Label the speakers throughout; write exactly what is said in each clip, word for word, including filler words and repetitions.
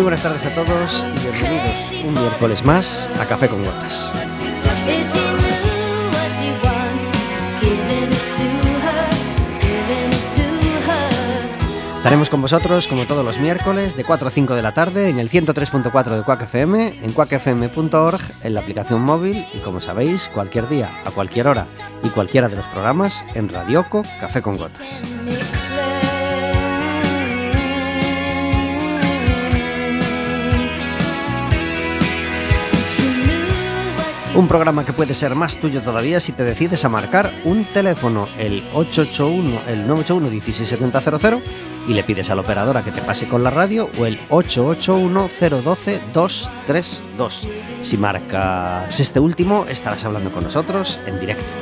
Speaker 1: buenas tardes a todos y bienvenidos un miércoles más a Café con Gotas. Estaremos con vosotros como todos los miércoles de cuatro a cinco de la tarde en el ciento tres punto cuatro de Quack F M, en quack f m punto org, en la aplicación móvil y, como sabéis, cualquier día, a cualquier hora y cualquiera de los programas en Radioco Café con Gotas. Un programa que puede ser más tuyo todavía si te decides a marcar un teléfono, el ocho ocho uno, el nueve ocho uno, uno seis siete cero cero cero, y le pides a la operadora que te pase con la radio, o el ocho ocho uno, cero uno dos, dos tres dos. Si marcas este último, estarás hablando con nosotros en directo.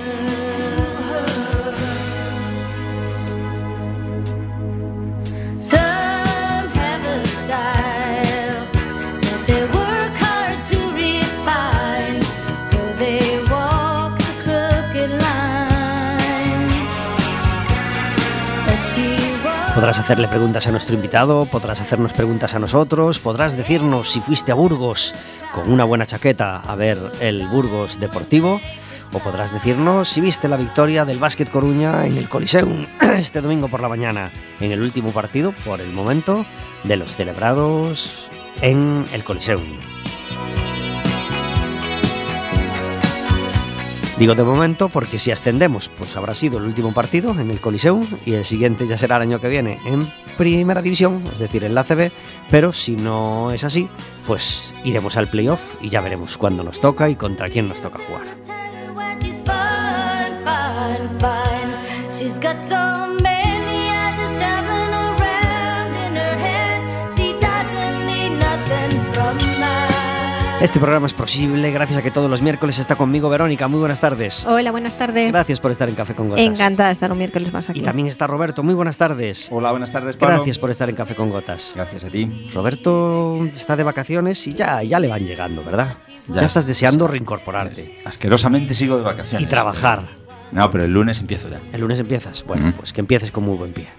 Speaker 1: Podrás hacerle preguntas a nuestro invitado, podrás hacernos preguntas a nosotros, podrás decirnos si fuiste a Burgos con una buena chaqueta a ver el Burgos Deportivo, o podrás decirnos si viste la victoria del Básquet Coruña en el Coliseum este domingo por la mañana, en el último partido, por el momento, de los celebrados en el Coliseum. Digo de momento porque si ascendemos, pues habrá sido el último partido en el Coliseum y el siguiente ya será el año que viene en Primera División, es decir, en la A C B, pero si no es así, pues iremos al playoff y ya veremos cuándo nos toca y contra quién nos toca jugar. Este programa es posible gracias a que todos los miércoles está conmigo Verónica. Muy buenas tardes.
Speaker 2: Hola, buenas tardes.
Speaker 1: Gracias por estar en Café con Gotas.
Speaker 2: Encantada de estar un miércoles más aquí.
Speaker 1: Y también está Roberto. Muy buenas tardes.
Speaker 3: Hola, buenas tardes, Pablo.
Speaker 1: Gracias por estar en Café con Gotas.
Speaker 3: Gracias a ti.
Speaker 1: Roberto está de vacaciones y ya, ya le van llegando, ¿verdad? Ya, ya estás deseando reincorporarte.
Speaker 3: Asquerosamente sigo de vacaciones.
Speaker 1: Y trabajar.
Speaker 3: No, pero el lunes empiezo ya.
Speaker 1: ¿El lunes empiezas? Bueno, mm. pues que empieces con muy buen pie.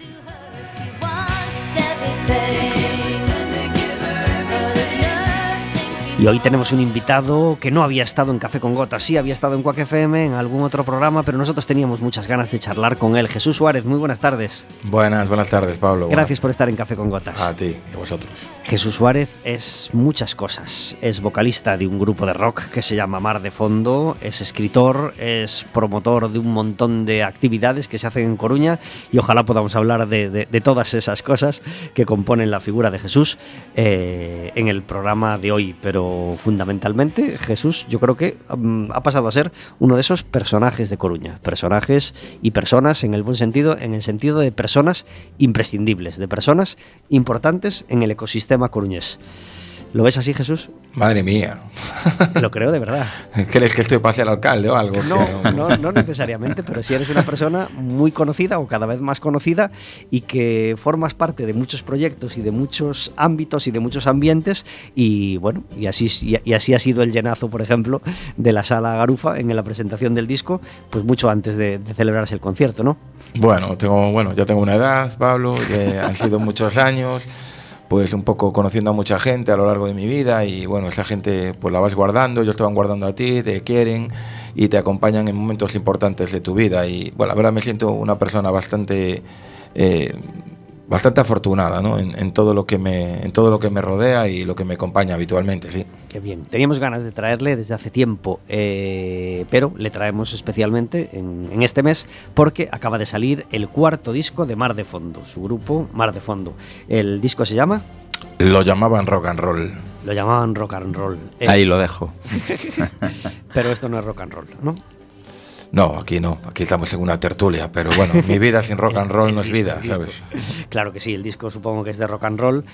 Speaker 1: Y hoy tenemos un invitado que no había estado en Café con Gotas, sí había estado en Quack F M, en algún otro programa, pero nosotros teníamos muchas ganas de charlar con él. Jesús Suárez, muy buenas tardes.
Speaker 4: Buenas, buenas tardes, Pablo.
Speaker 1: Gracias buenas. por estar en Café con Gotas.
Speaker 4: A ti y a vosotros.
Speaker 1: Jesús Suárez es muchas cosas. Es vocalista de un grupo de rock que se llama Mar de Fondo, es escritor, es promotor de un montón de actividades que se hacen en Coruña y ojalá podamos hablar de, de, de todas esas cosas que componen la figura de Jesús eh, en el programa de hoy, pero fundamentalmente Jesús yo creo que um, ha pasado a ser uno de esos personajes de Coruña, personajes y personas en el buen sentido, en el sentido de personas imprescindibles, de personas importantes en el ecosistema coruñés. ¿Lo ves así, Jesús?
Speaker 4: Madre mía.
Speaker 1: Lo creo de verdad.
Speaker 4: ¿Crees que estoy para el alcalde o algo?
Speaker 1: No, no, no necesariamente, pero sí eres una persona muy conocida o cada vez más conocida y que formas parte de muchos proyectos y de muchos ámbitos y de muchos ambientes y bueno, y así, y así ha sido el llenazo, por ejemplo, de la Sala Garufa en la presentación del disco, pues mucho antes de, de celebrarse el concierto, ¿no?
Speaker 4: Bueno, tengo, bueno, ya tengo una edad, Pablo, que han sido muchos años. Pues un poco conociendo a mucha gente a lo largo de mi vida y bueno, esa gente pues la vas guardando, ellos te van guardando a ti, te quieren y te acompañan en momentos importantes de tu vida y bueno, la verdad me siento una persona bastante eh, bastante afortunada, ¿no? en, en todo lo que me en todo lo que me rodea y lo que me acompaña habitualmente, sí.
Speaker 1: Qué bien. Teníamos ganas de traerle desde hace tiempo, eh, pero le traemos especialmente en, en este mes porque acaba de salir el cuarto disco de Mar de Fondo, su grupo Mar de Fondo. El disco se llama...
Speaker 4: Lo llamaban rock and roll.
Speaker 1: Lo llamaban rock and roll.
Speaker 3: Eh, Ahí lo dejo.
Speaker 1: Pero esto no es rock and roll, ¿no?
Speaker 4: No, aquí no, aquí estamos en una tertulia, pero bueno, mi vida sin rock and roll no es vida, ¿sabes?
Speaker 1: Claro que sí, el disco supongo que es de rock and roll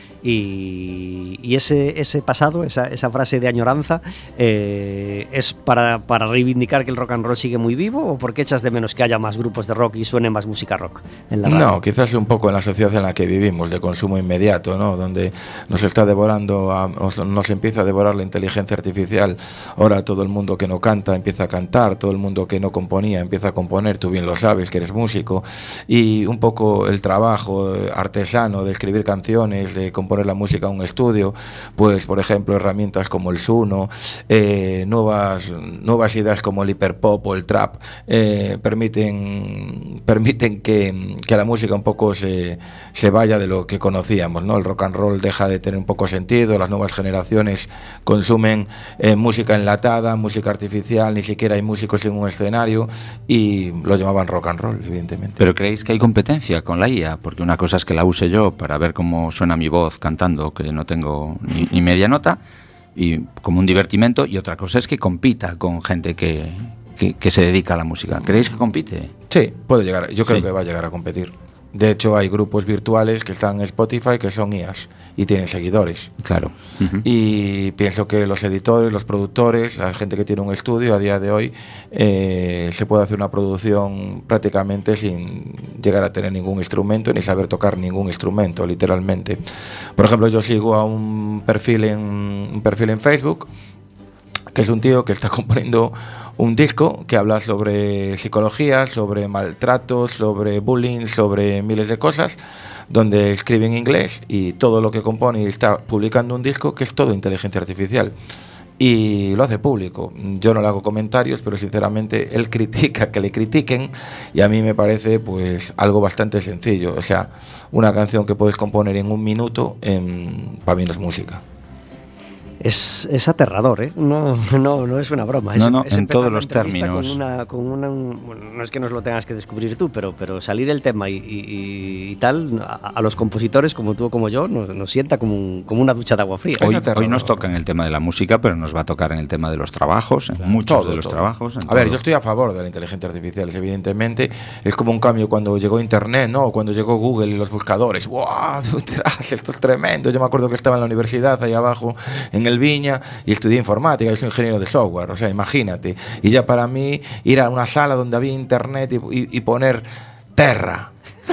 Speaker 1: y, y ese, ese pasado, esa, esa frase de añoranza, eh, ¿es para, para reivindicar que el rock and roll sigue muy vivo o porque echas de menos que haya más grupos de rock y suene más música rock en la radio?
Speaker 4: No, quizás un poco en la sociedad en la que vivimos, de consumo inmediato, ¿no? Donde nos está devorando, a, nos empieza a devorar la inteligencia artificial, ahora todo el mundo que no canta empieza a cantar, todo el mundo que no compone componía empieza a componer, tú bien lo sabes, que eres músico, y un poco el trabajo artesano de escribir canciones, de componer la música a un estudio, pues por ejemplo herramientas como el Suno, eh, nuevas, nuevas ideas como el hiperpop o el trap, eh, permiten, permiten que, que la música un poco se, se vaya de lo que conocíamos, ¿no? El rock and roll deja de tener un poco sentido, las nuevas generaciones consumen eh, música enlatada, música artificial, ni siquiera hay músicos en un escenario, y lo llamaban rock and roll, evidentemente.
Speaker 3: ¿Pero creéis que hay competencia con la I A? Porque una cosa es que la use yo para ver cómo suena mi voz cantando, que no tengo ni, ni media nota, y como un divertimento, y otra cosa es que compita con gente que, que, que se dedica a la música. ¿Creéis que compite?
Speaker 4: Sí, puede llegar, yo creo
Speaker 3: Sí.
Speaker 4: que va a llegar a competir. De hecho, hay grupos virtuales que están en Spotify que son I As y tienen seguidores.
Speaker 3: Claro. Uh-huh.
Speaker 4: Y pienso que los editores, los productores, la gente que tiene un estudio a día de hoy, eh, se puede hacer una producción prácticamente sin llegar a tener ningún instrumento ni saber tocar ningún instrumento, literalmente. Por ejemplo, yo sigo a un perfil en, un perfil en Facebook, que es un tío que está componiendo un disco que habla sobre psicología, sobre maltratos, sobre bullying, sobre miles de cosas, donde escribe en inglés y todo lo que compone, y está publicando un disco que es todo inteligencia artificial. Y lo hace público. Yo no le hago comentarios, pero sinceramente él critica que le critiquen, y a mí me parece pues algo bastante sencillo. O sea, una canción que puedes componer en un minuto, en, para mí no es música.
Speaker 1: Es, es aterrador, ¿eh? No, no, no es una broma. Es,
Speaker 3: No, no,
Speaker 1: es
Speaker 3: en
Speaker 1: empezar
Speaker 3: todos
Speaker 1: la
Speaker 3: los
Speaker 1: entrevista
Speaker 3: términos.
Speaker 1: Con una, con una, un, bueno, no es que nos lo tengas que descubrir tú, pero, pero salir el tema y, y, y tal, a, a los compositores como tú o como yo, nos, nos sienta como, un, como una ducha de agua fría.
Speaker 3: Hoy,
Speaker 4: aterrador.
Speaker 3: hoy nos toca en el tema de la música, pero nos va a tocar en el tema de los trabajos, en muchos
Speaker 4: Todo,
Speaker 3: de los
Speaker 4: todo.
Speaker 3: trabajos. en
Speaker 4: A ver,
Speaker 3: todo.
Speaker 4: yo estoy a favor de la inteligencia artificial, evidentemente. Es como un cambio cuando llegó Internet, ¿no? O cuando llegó Google y los buscadores. ¡Wow! Esto es tremendo. Yo me acuerdo que estaba en la universidad, ahí abajo, en el Viña, y estudié informática. Yo soy ingeniero de software, o sea, imagínate. Y ya para mí, ir a una sala donde había Internet y, y, y poner Terra,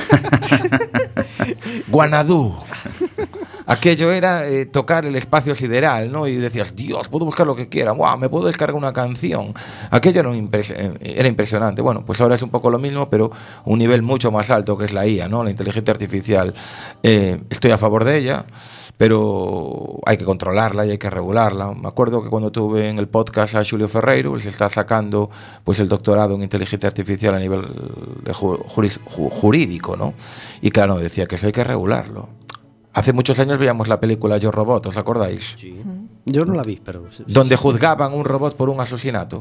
Speaker 4: Guanadú. Aquello era eh, tocar el espacio sideral, ¿no? Y decías, Dios, puedo buscar lo que quiera, ¡wow! Me puedo descargar una canción. Aquello era, impres era impresionante. Bueno, pues ahora es un poco lo mismo, pero un nivel mucho más alto, que es la I A, ¿no? La inteligencia artificial. Eh, estoy a favor de ella, pero hay que controlarla y hay que regularla. Me acuerdo que cuando tuve en el podcast a Julio Ferreiro, él se está sacando pues el doctorado en inteligencia artificial a nivel de ju juris ju jurídico, ¿no? Y claro, decía que eso hay que regularlo. Hace muchos años veíamos la película Yo Robot, ¿os acordáis?
Speaker 1: Sí. Yo no la vi, pero... Sí,
Speaker 4: donde
Speaker 1: sí,
Speaker 4: juzgaban un robot por un asesinato.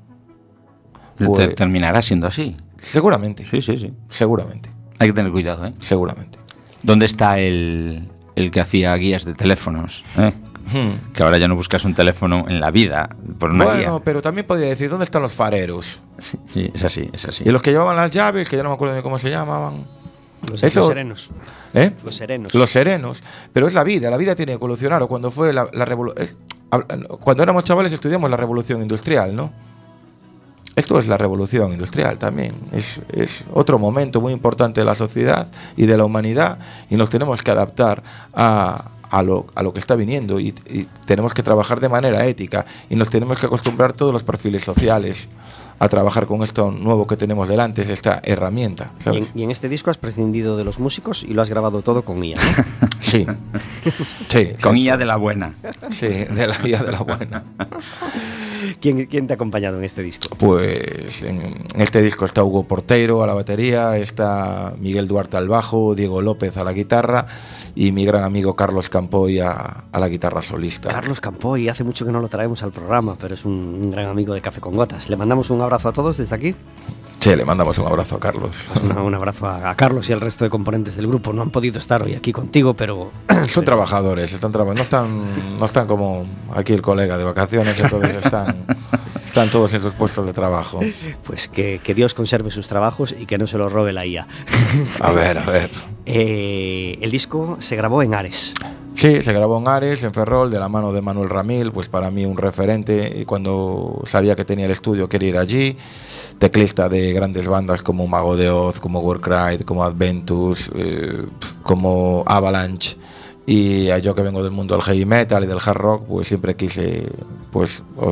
Speaker 3: Te-
Speaker 4: Pues,
Speaker 3: terminará siendo así.
Speaker 4: seguramente,
Speaker 3: Sí, sí, sí.
Speaker 4: seguramente,
Speaker 3: Hay que tener cuidado, ¿eh?
Speaker 4: seguramente.
Speaker 3: ¿Dónde está el, el que hacía guías de teléfonos? ¿Eh?
Speaker 4: Hmm.
Speaker 3: Que ahora ya no buscas un teléfono en la vida por una
Speaker 4: Bueno,
Speaker 3: guía.
Speaker 4: pero también podría decir, ¿dónde están los fareros?
Speaker 3: Sí, sí, es así, es así.
Speaker 4: Y los que llevaban las llaves, que ya no me acuerdo ni cómo se llamaban.
Speaker 1: Los,
Speaker 4: Eso-
Speaker 1: los serenos.
Speaker 4: ¿Eh?
Speaker 1: Los serenos.
Speaker 4: Los serenos. Pero es la vida, la vida tiene que evolucionar. O cuando fue la, la revolución. Cuando éramos chavales estudiamos la revolución industrial, ¿no? Esto es la revolución industrial también. Es, es otro momento muy importante de la sociedad y de la humanidad, y nos tenemos que adaptar a, a, lo, a lo que está viniendo, y, y tenemos que trabajar de manera ética, y nos tenemos que acostumbrar todos los perfiles sociales a trabajar con esto nuevo que tenemos delante, es esta herramienta,
Speaker 1: Y
Speaker 4: ¿sabes?
Speaker 1: en, y en este disco has prescindido de los músicos y lo has grabado todo con I A, ¿no?
Speaker 4: Sí. Sí,
Speaker 3: Con
Speaker 4: sí,
Speaker 3: I A de la buena.
Speaker 4: sí, de la vía de la buena.
Speaker 1: ¿Quién, ¿Quién te ha acompañado en este disco?
Speaker 4: Pues en, en este disco está Hugo Porteiro a la batería, está Miguel Duarte al bajo, Diego López a la guitarra y mi gran amigo Carlos Campoy a, a la guitarra solista.
Speaker 1: Carlos Campoy, hace mucho que no lo traemos al programa, pero es un, un gran amigo de Café con Gotas. Le mandamos un abrazo a todos desde aquí.
Speaker 4: Sí, le mandamos un abrazo a Carlos.
Speaker 1: Pues una- un abrazo a, a Carlos y al resto de componentes del grupo. No han podido estar hoy aquí contigo, pero...
Speaker 4: Son trabajadores, están traba- no están no están como aquí el colega de vacaciones, entonces están, están todos en sus puestos de trabajo.
Speaker 1: Pues que, que Dios conserve sus trabajos y que no se los robe la I A.
Speaker 4: A ver, a ver.
Speaker 1: Eh, el disco se grabó en Ares.
Speaker 4: Sí, se grabó en Ares, en Ferrol, de la mano de Manuel Ramil, pues para mí un referente. Y cuando sabía que tenía el estudio quería ir allí. Teclista de grandes bandas como Mago de Oz, como Warcry, como Adventus, eh, como Avalanche. Y yo que vengo del mundo del heavy metal y del hard rock, pues siempre quise pues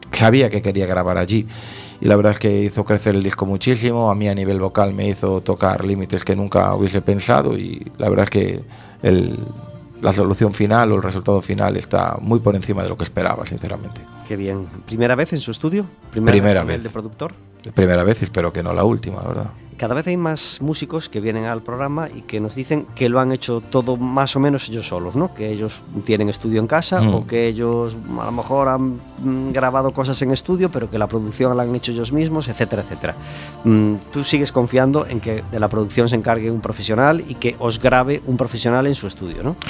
Speaker 4: sabía que quería grabar allí. Y la verdad es que hizo crecer el disco muchísimo. A mí a nivel vocal me hizo tocar límites que nunca hubiese pensado, y la verdad es que el, la solución final o el resultado final está muy por encima de lo que esperaba, sinceramente.
Speaker 1: Qué bien. ¿Primera vez en su estudio? ¿Primera,
Speaker 4: Primera
Speaker 1: vez
Speaker 4: vez.
Speaker 1: de productor?
Speaker 4: Primera vez, y espero que no la última, la verdad.
Speaker 1: Cada vez hay más músicos que vienen al programa y que nos dicen que lo han hecho todo más o menos ellos solos, ¿no? Que ellos tienen estudio en casa, mm. o que ellos a lo mejor han mm, grabado cosas en estudio, pero que la producción la han hecho ellos mismos, etcétera, etcétera. Mm, ¿Tú sigues confiando en que de la producción se encargue un profesional y que os grabe un profesional en su estudio, ¿no?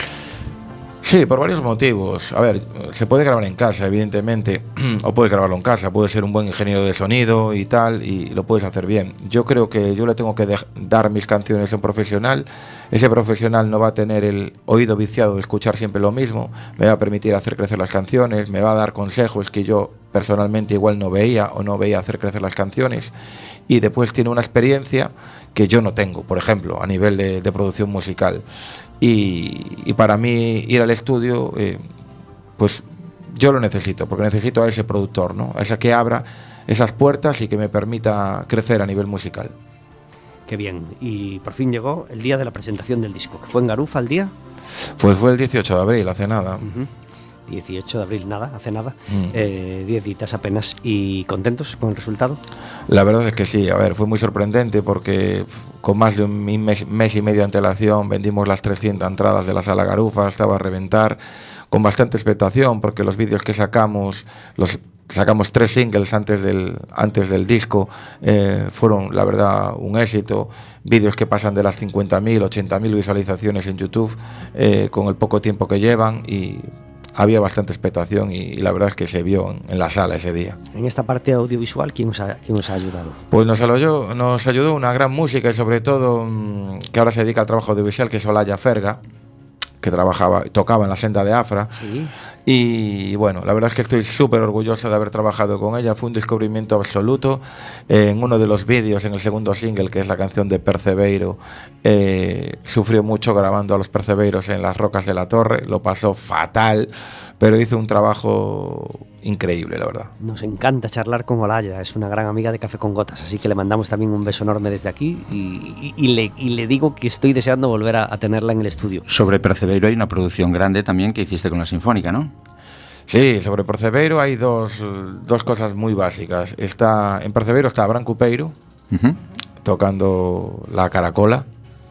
Speaker 4: Sí, por varios motivos. A ver, se puede grabar en casa, evidentemente, o puedes grabarlo en casa, puedes ser un buen ingeniero de sonido y tal, y lo puedes hacer bien. Yo creo que yo le tengo que de- dar mis canciones a un profesional. Ese profesional no va a tener el oído viciado de escuchar siempre lo mismo, me va a permitir hacer crecer las canciones, me va a dar consejos que yo personalmente igual no veía o no veía hacer crecer las canciones, y después tiene una experiencia que yo no tengo, por ejemplo, a nivel de, de producción musical. Y, y para mí ir al estudio, eh, pues yo lo necesito, porque necesito a ese productor, ¿no? A ese que abra esas puertas y que me permita crecer a nivel musical.
Speaker 1: Qué bien. Y por fin llegó el día de la presentación del disco, que fue en Garufa el día.
Speaker 4: Pues fue el dieciocho de abril, hace nada.
Speaker 1: Uh-huh. dieciocho de abril, nada, hace nada.
Speaker 4: Mm.
Speaker 1: Eh, diez días apenas. ¿Y contentos con el resultado?
Speaker 4: La verdad es que sí, a ver, fue muy sorprendente porque con más de un mes, mes y medio de antelación vendimos las trescientas entradas de la Sala Garufa, estaba a reventar, con bastante expectación, porque los vídeos que sacamos, los sacamos tres singles antes del, antes del disco, eh, fueron la verdad un éxito, vídeos que pasan de las cincuenta mil, ochenta mil visualizaciones en YouTube, eh, con el poco tiempo que llevan, y había bastante expectación, y, y la verdad es que se vio en, en la sala ese día.
Speaker 1: En esta parte audiovisual, ¿quién os ha, quién os ha ayudado?
Speaker 4: Pues nos ayudó, nos ayudó una gran música, y sobre todo mmm, que ahora se dedica al trabajo audiovisual, que es Olaya Ferga, que trabajaba, tocaba en la senda de Afra.
Speaker 1: Sí.
Speaker 4: Y bueno, la verdad es que estoy súper orgulloso de haber trabajado con ella, fue un descubrimiento absoluto. Eh, en uno de los vídeos, en el segundo single, que es la canción de Percebeiro, eh, sufrió mucho grabando a los percebeiros en las rocas de la torre, lo pasó fatal, pero hizo un trabajo increíble, la verdad.
Speaker 1: Nos encanta charlar con Olaya, es una gran amiga de Café con Gotas, así que le mandamos también un beso enorme desde aquí, y, y, y, le, y le digo que estoy deseando volver a, a tenerla en el estudio.
Speaker 3: Sobre Percebeiro hay una producción grande también que hiciste con la Sinfónica, ¿no?
Speaker 4: Sí, sobre Percebeiro hay dos, dos cosas muy básicas. Está, en Percebeiro está Abraham Cupeiro, uh-huh, tocando la caracola.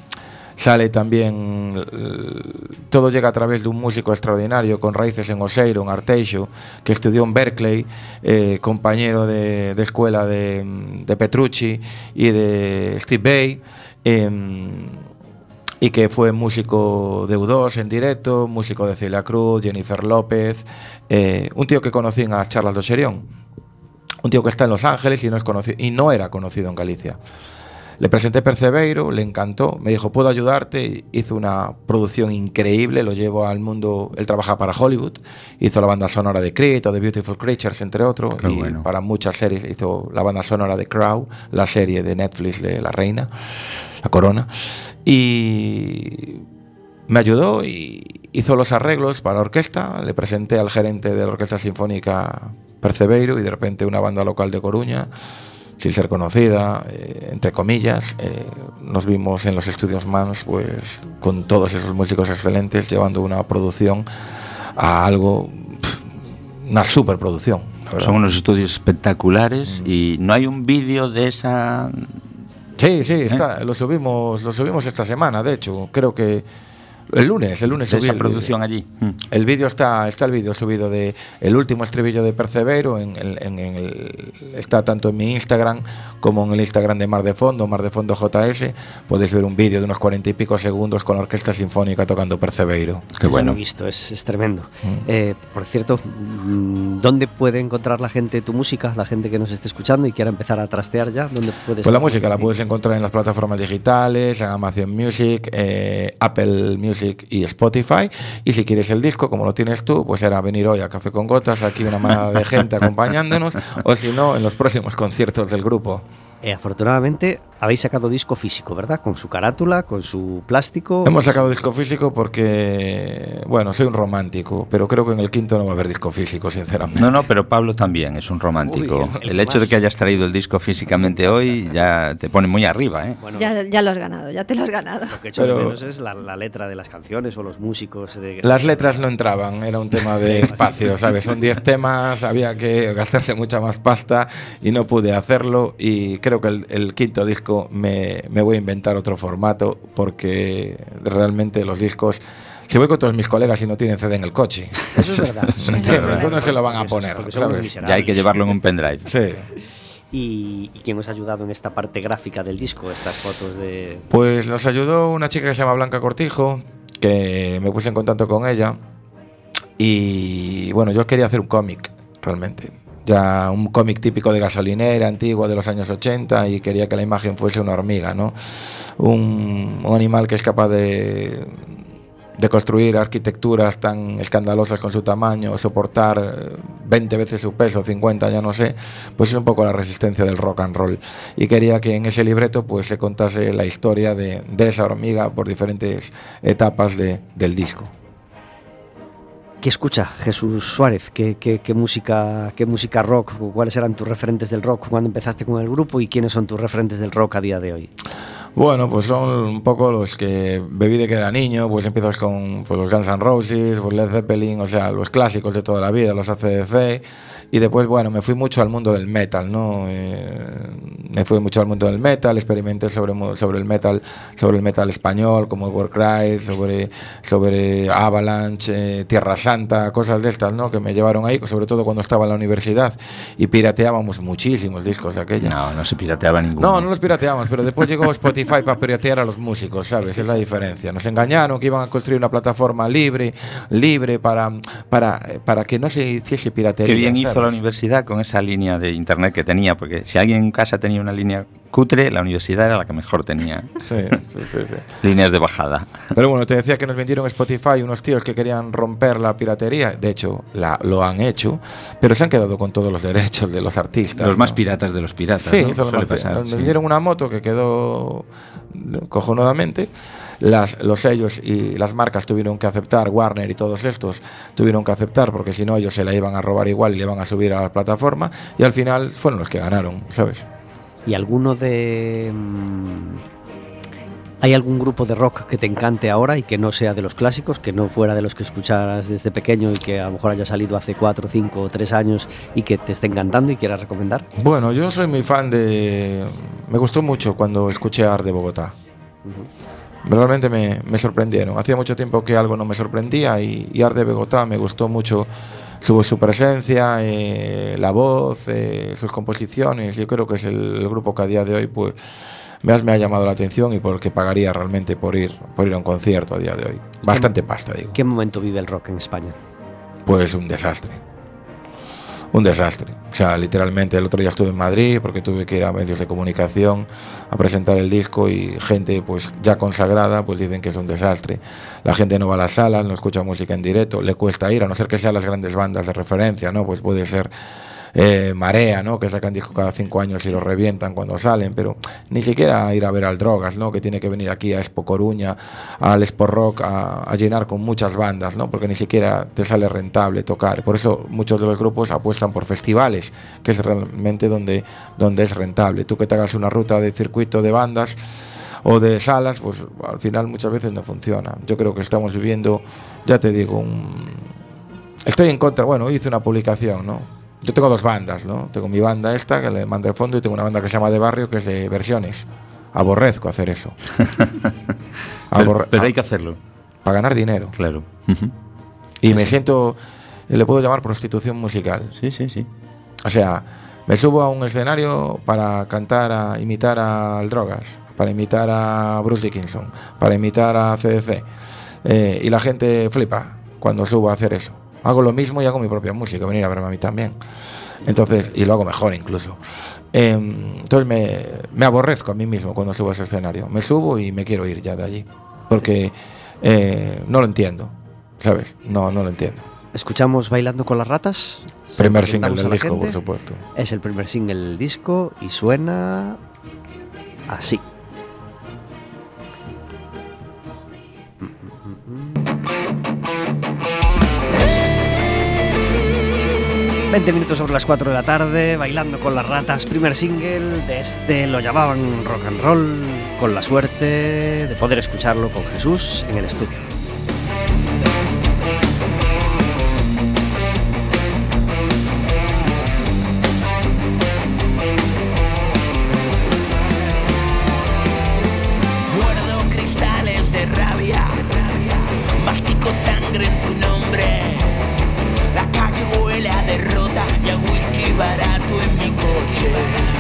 Speaker 4: Sale también, todo llega a través de un músico extraordinario con raíces en Oseiro, en Arteixo, que estudió en Berkeley, eh, compañero de, de escuela de, de Petrucci y de Steve Vai, eh, y que fue músico de U dos en directo, músico de Celia Cruz, Jennifer López, eh, un tío que conocí en las charlas de Oxerión, un tío que está en Los Ángeles y no, es conocido, y no era conocido en Galicia. Le presenté Percebeiro, le encantó, me dijo, ¿puedo ayudarte? Hizo una producción increíble, lo llevo al mundo, él trabaja para Hollywood, hizo la banda sonora de Creed o de Beautiful Creatures, entre otros,
Speaker 3: Qué
Speaker 4: y
Speaker 3: bueno.
Speaker 4: para muchas series hizo la banda sonora de Crown, la serie de Netflix de La Reina, La Corona, y me ayudó y hizo los arreglos para la orquesta, le presenté al gerente de la Orquesta Sinfónica Percebeiro, y de repente una banda local de Coruña, sin ser conocida, eh, entre comillas, eh, nos vimos en los estudios Mans, pues con todos esos músicos excelentes, llevando una producción a algo, pff, una superproducción.
Speaker 3: Son unos estudios espectaculares, mm. y no hay un vídeo de esa...
Speaker 4: Sí, sí, está, ¿eh? lo subimos, lo subimos esta semana, de hecho, creo que el lunes, el lunes
Speaker 3: de
Speaker 4: subí
Speaker 3: esa
Speaker 4: el
Speaker 3: producción
Speaker 4: vídeo.
Speaker 3: allí. Mm.
Speaker 4: El vídeo está, está el vídeo subido de el último estribillo de Percebeiro, en, en, en el, está tanto en mi Instagram como en el Instagram de Mar de Fondo, Mar de Fondo J S. Podéis ver un vídeo de unos cuarenta y pico segundos con la Orquesta Sinfónica tocando Percebeiro.
Speaker 3: Qué bueno.
Speaker 1: Lo he visto, es, es tremendo. Mm. Eh, por cierto, ¿dónde puede encontrar la gente tu música, la gente que nos esté escuchando y quiera empezar a trastear ya? ¿Dónde puedes?
Speaker 4: Pues la música la puedes encontrar en las plataformas digitales, en Amazon Music, eh, Apple Music y Spotify. Y si quieres el disco, como lo tienes tú, pues era venir hoy a Café con Gotas, aquí una manada de gente acompañándonos, o si no, en los próximos conciertos del grupo.
Speaker 1: Eh, afortunadamente habéis sacado disco físico, ¿verdad? Con su carátula, con su plástico.
Speaker 4: Hemos sacado disco físico porque, bueno, soy un romántico, pero creo que en el quinto no va a haber disco físico, sinceramente.
Speaker 3: No, no, pero Pablo también es un romántico.
Speaker 1: Uy, el
Speaker 3: el hecho
Speaker 1: más.
Speaker 3: de que hayas traído el disco físicamente hoy ya te pone muy arriba, ¿eh?
Speaker 1: Bueno,
Speaker 2: Ya, ya lo has ganado, ya te lo has ganado.
Speaker 1: lo que he hecho
Speaker 4: Pero-
Speaker 1: de menos es la, la letra de las canciones o los músicos. De...
Speaker 4: Las letras no entraban, era un tema de espacio, ¿sabes? Son diez temas, había que gastarse mucha más pasta y no pude hacerlo, y creo que el, el quinto disco me, me voy a inventar otro formato, porque realmente los discos, si voy con todos mis colegas y no tienen C D en el coche,
Speaker 1: Eso es verdad.
Speaker 4: ¿me entiendes? Entonces no se lo van a
Speaker 1: Porque
Speaker 4: poner,
Speaker 1: porque somos
Speaker 4: ¿sabes?
Speaker 1: miserables.
Speaker 3: Ya hay que llevarlo en un pendrive.
Speaker 4: Sí.
Speaker 1: ¿Y, ¿Y quién os ha ayudado en esta parte gráfica del disco, estas fotos de...?
Speaker 4: Pues nos ayudó una chica que se llama Blanca Cortijo, que me puse en contacto con ella, y bueno, yo quería hacer un cómic, realmente. Ya un cómic típico de gasolinera, antiguo, de los años ochenta, y quería que la imagen fuese una hormiga, ¿no? Un, un animal que es capaz de, de construir arquitecturas tan escandalosas con su tamaño, soportar eh, veinte veces su peso, cincuenta, ya no sé, pues es un poco la resistencia del rock and roll. Y quería que en ese libreto pues se contase la historia de, de esa hormiga por diferentes etapas de, del disco.
Speaker 1: ¿Qué escucha Jesús Suárez? ¿Qué, qué, qué música, ¿Qué música rock? ¿Cuáles eran tus referentes del rock cuando empezaste con el grupo? ¿Y quiénes son tus referentes del rock a día de hoy?
Speaker 4: Bueno, pues son un poco los que bebí de que era niño, pues empiezas con pues, los Guns N' Roses, pues Led Zeppelin, o sea, los clásicos de toda la vida, los A C D C, y después, bueno, me fui mucho al mundo del metal, ¿no? Eh, me fui mucho al mundo del metal, experimenté sobre, sobre el metal, sobre el metal español, como Warcry, sobre, sobre Avalanche, eh, Tierra Santa, cosas de estas, ¿no? Que me llevaron ahí, sobre todo cuando estaba en la universidad, y pirateábamos muchísimos discos de aquella.
Speaker 3: No, no se pirateaba ninguno.
Speaker 4: No, no los pirateamos, pero después llegó Spotify para piratear a los músicos, ¿sabes? Es la diferencia. Nos engañaron que iban a construir una plataforma libre, libre para, para, para que no se hiciese piratería.
Speaker 3: Qué bien
Speaker 4: ¿sabes?
Speaker 3: hizo la universidad con esa línea de internet que tenía, porque si alguien en casa tenía una línea cutre, la universidad era la que mejor tenía
Speaker 4: Sí, sí, sí, sí.
Speaker 3: líneas de bajada.
Speaker 4: Pero bueno, te decía que nos vendieron Spotify unos tíos que querían romper la piratería. De hecho, la, lo han hecho, pero se han quedado con todos los derechos de los artistas.
Speaker 3: Los más
Speaker 4: ¿no?
Speaker 3: piratas de los piratas,
Speaker 4: Sí,
Speaker 3: ¿no?
Speaker 4: eso es lo
Speaker 3: Suele
Speaker 4: más-
Speaker 3: pasar.
Speaker 4: Nos
Speaker 3: sí.
Speaker 4: vendieron una moto que quedó cojonudamente. Las, los sellos y las marcas tuvieron que aceptar, Warner y todos estos tuvieron que aceptar, porque si no ellos se la iban a robar igual y le iban a subir a la plataforma, y al final fueron los que ganaron, ¿sabes?
Speaker 1: ¿Y alguno de... mm, ¿Hay algún grupo de rock que te encante ahora y que no sea de los clásicos, que no fuera de los que escucharas desde pequeño y que a lo mejor haya salido hace cuatro, cinco o tres años y que te esté encantando y quieras recomendar?
Speaker 4: Bueno, yo soy muy fan de... Me gustó mucho cuando escuché a Art de Bogotá. Realmente me, me sorprendieron. Hacía mucho tiempo que algo no me sorprendía, y, y Art de Bogotá me gustó mucho su, su presencia, eh, la voz, eh, sus composiciones. Yo creo que es el, el grupo que a día de hoy pues más me ha llamado la atención y por el que pagaría realmente por ir, por ir a un concierto a día de hoy. Bastante pasta, digo.
Speaker 1: ¿Qué momento vive el rock en España?
Speaker 4: Pues un desastre. Un desastre. O sea, literalmente el otro día estuve en Madrid porque tuve que ir a medios de comunicación a presentar el disco, y gente pues ya consagrada pues dicen que es un desastre. La gente no va a las salas, no escucha música en directo, le cuesta ir, a no ser que sean las grandes bandas de referencia, ¿no? Pues puede ser eh, Marea, ¿no? Que sacan disco cada cinco años y lo revientan cuando salen, pero ni siquiera ir a ver al Drogas, ¿no? Que tiene que venir aquí a Expo Coruña, al Expo Rock, a, a llenar con muchas bandas, ¿no? Porque ni siquiera te sale rentable tocar. Por eso muchos de los grupos apuestan por festivales, que es realmente donde, donde es rentable. Tú que te hagas una ruta de circuito de bandas o de salas, pues al final muchas veces no funciona. Yo creo que estamos viviendo, ya te digo, un... estoy en contra. Bueno, hice una publicación, ¿no? Yo tengo dos bandas, ¿no? Tengo mi banda esta, que le manda el fondo, y tengo una banda que se llama De Barrio, que es de versiones. Aborrezco hacer eso.
Speaker 3: pero, pero hay que hacerlo.
Speaker 4: Para ganar dinero.
Speaker 3: Claro.
Speaker 4: Y me siento, le puedo llamar prostitución musical.
Speaker 3: Sí, sí, sí.
Speaker 4: O sea, me subo a un escenario para cantar, a imitar al Drogas, para imitar a Bruce Dickinson, para imitar a C D C. Eh, y la gente flipa cuando subo a hacer eso. Hago lo mismo y hago mi propia música, venir a verme a mí también. Entonces, y lo hago mejor incluso. Eh, entonces me, me aborrezco a mí mismo cuando subo a ese escenario. Me subo y me quiero ir ya de allí. Porque eh, no lo entiendo, ¿sabes? No, no lo entiendo.
Speaker 1: ¿Escuchamos Bailando con las ratas?
Speaker 4: Primer
Speaker 1: ¿Se
Speaker 4: single
Speaker 1: lo presentamos
Speaker 4: del
Speaker 1: a la
Speaker 4: disco,
Speaker 1: gente?
Speaker 4: por supuesto.
Speaker 1: Es el primer single del disco y suena... así. veinte minutos sobre las cuatro de la tarde, Bailando con las ratas, primer single de este Lo llamaban rock and roll, con la suerte de poder escucharlo con Jesús en el estudio.
Speaker 5: Muerdo cristales de rabia, mastico sangre en tu nombre. La calle huele a derrota y a whisky barato en mi coche.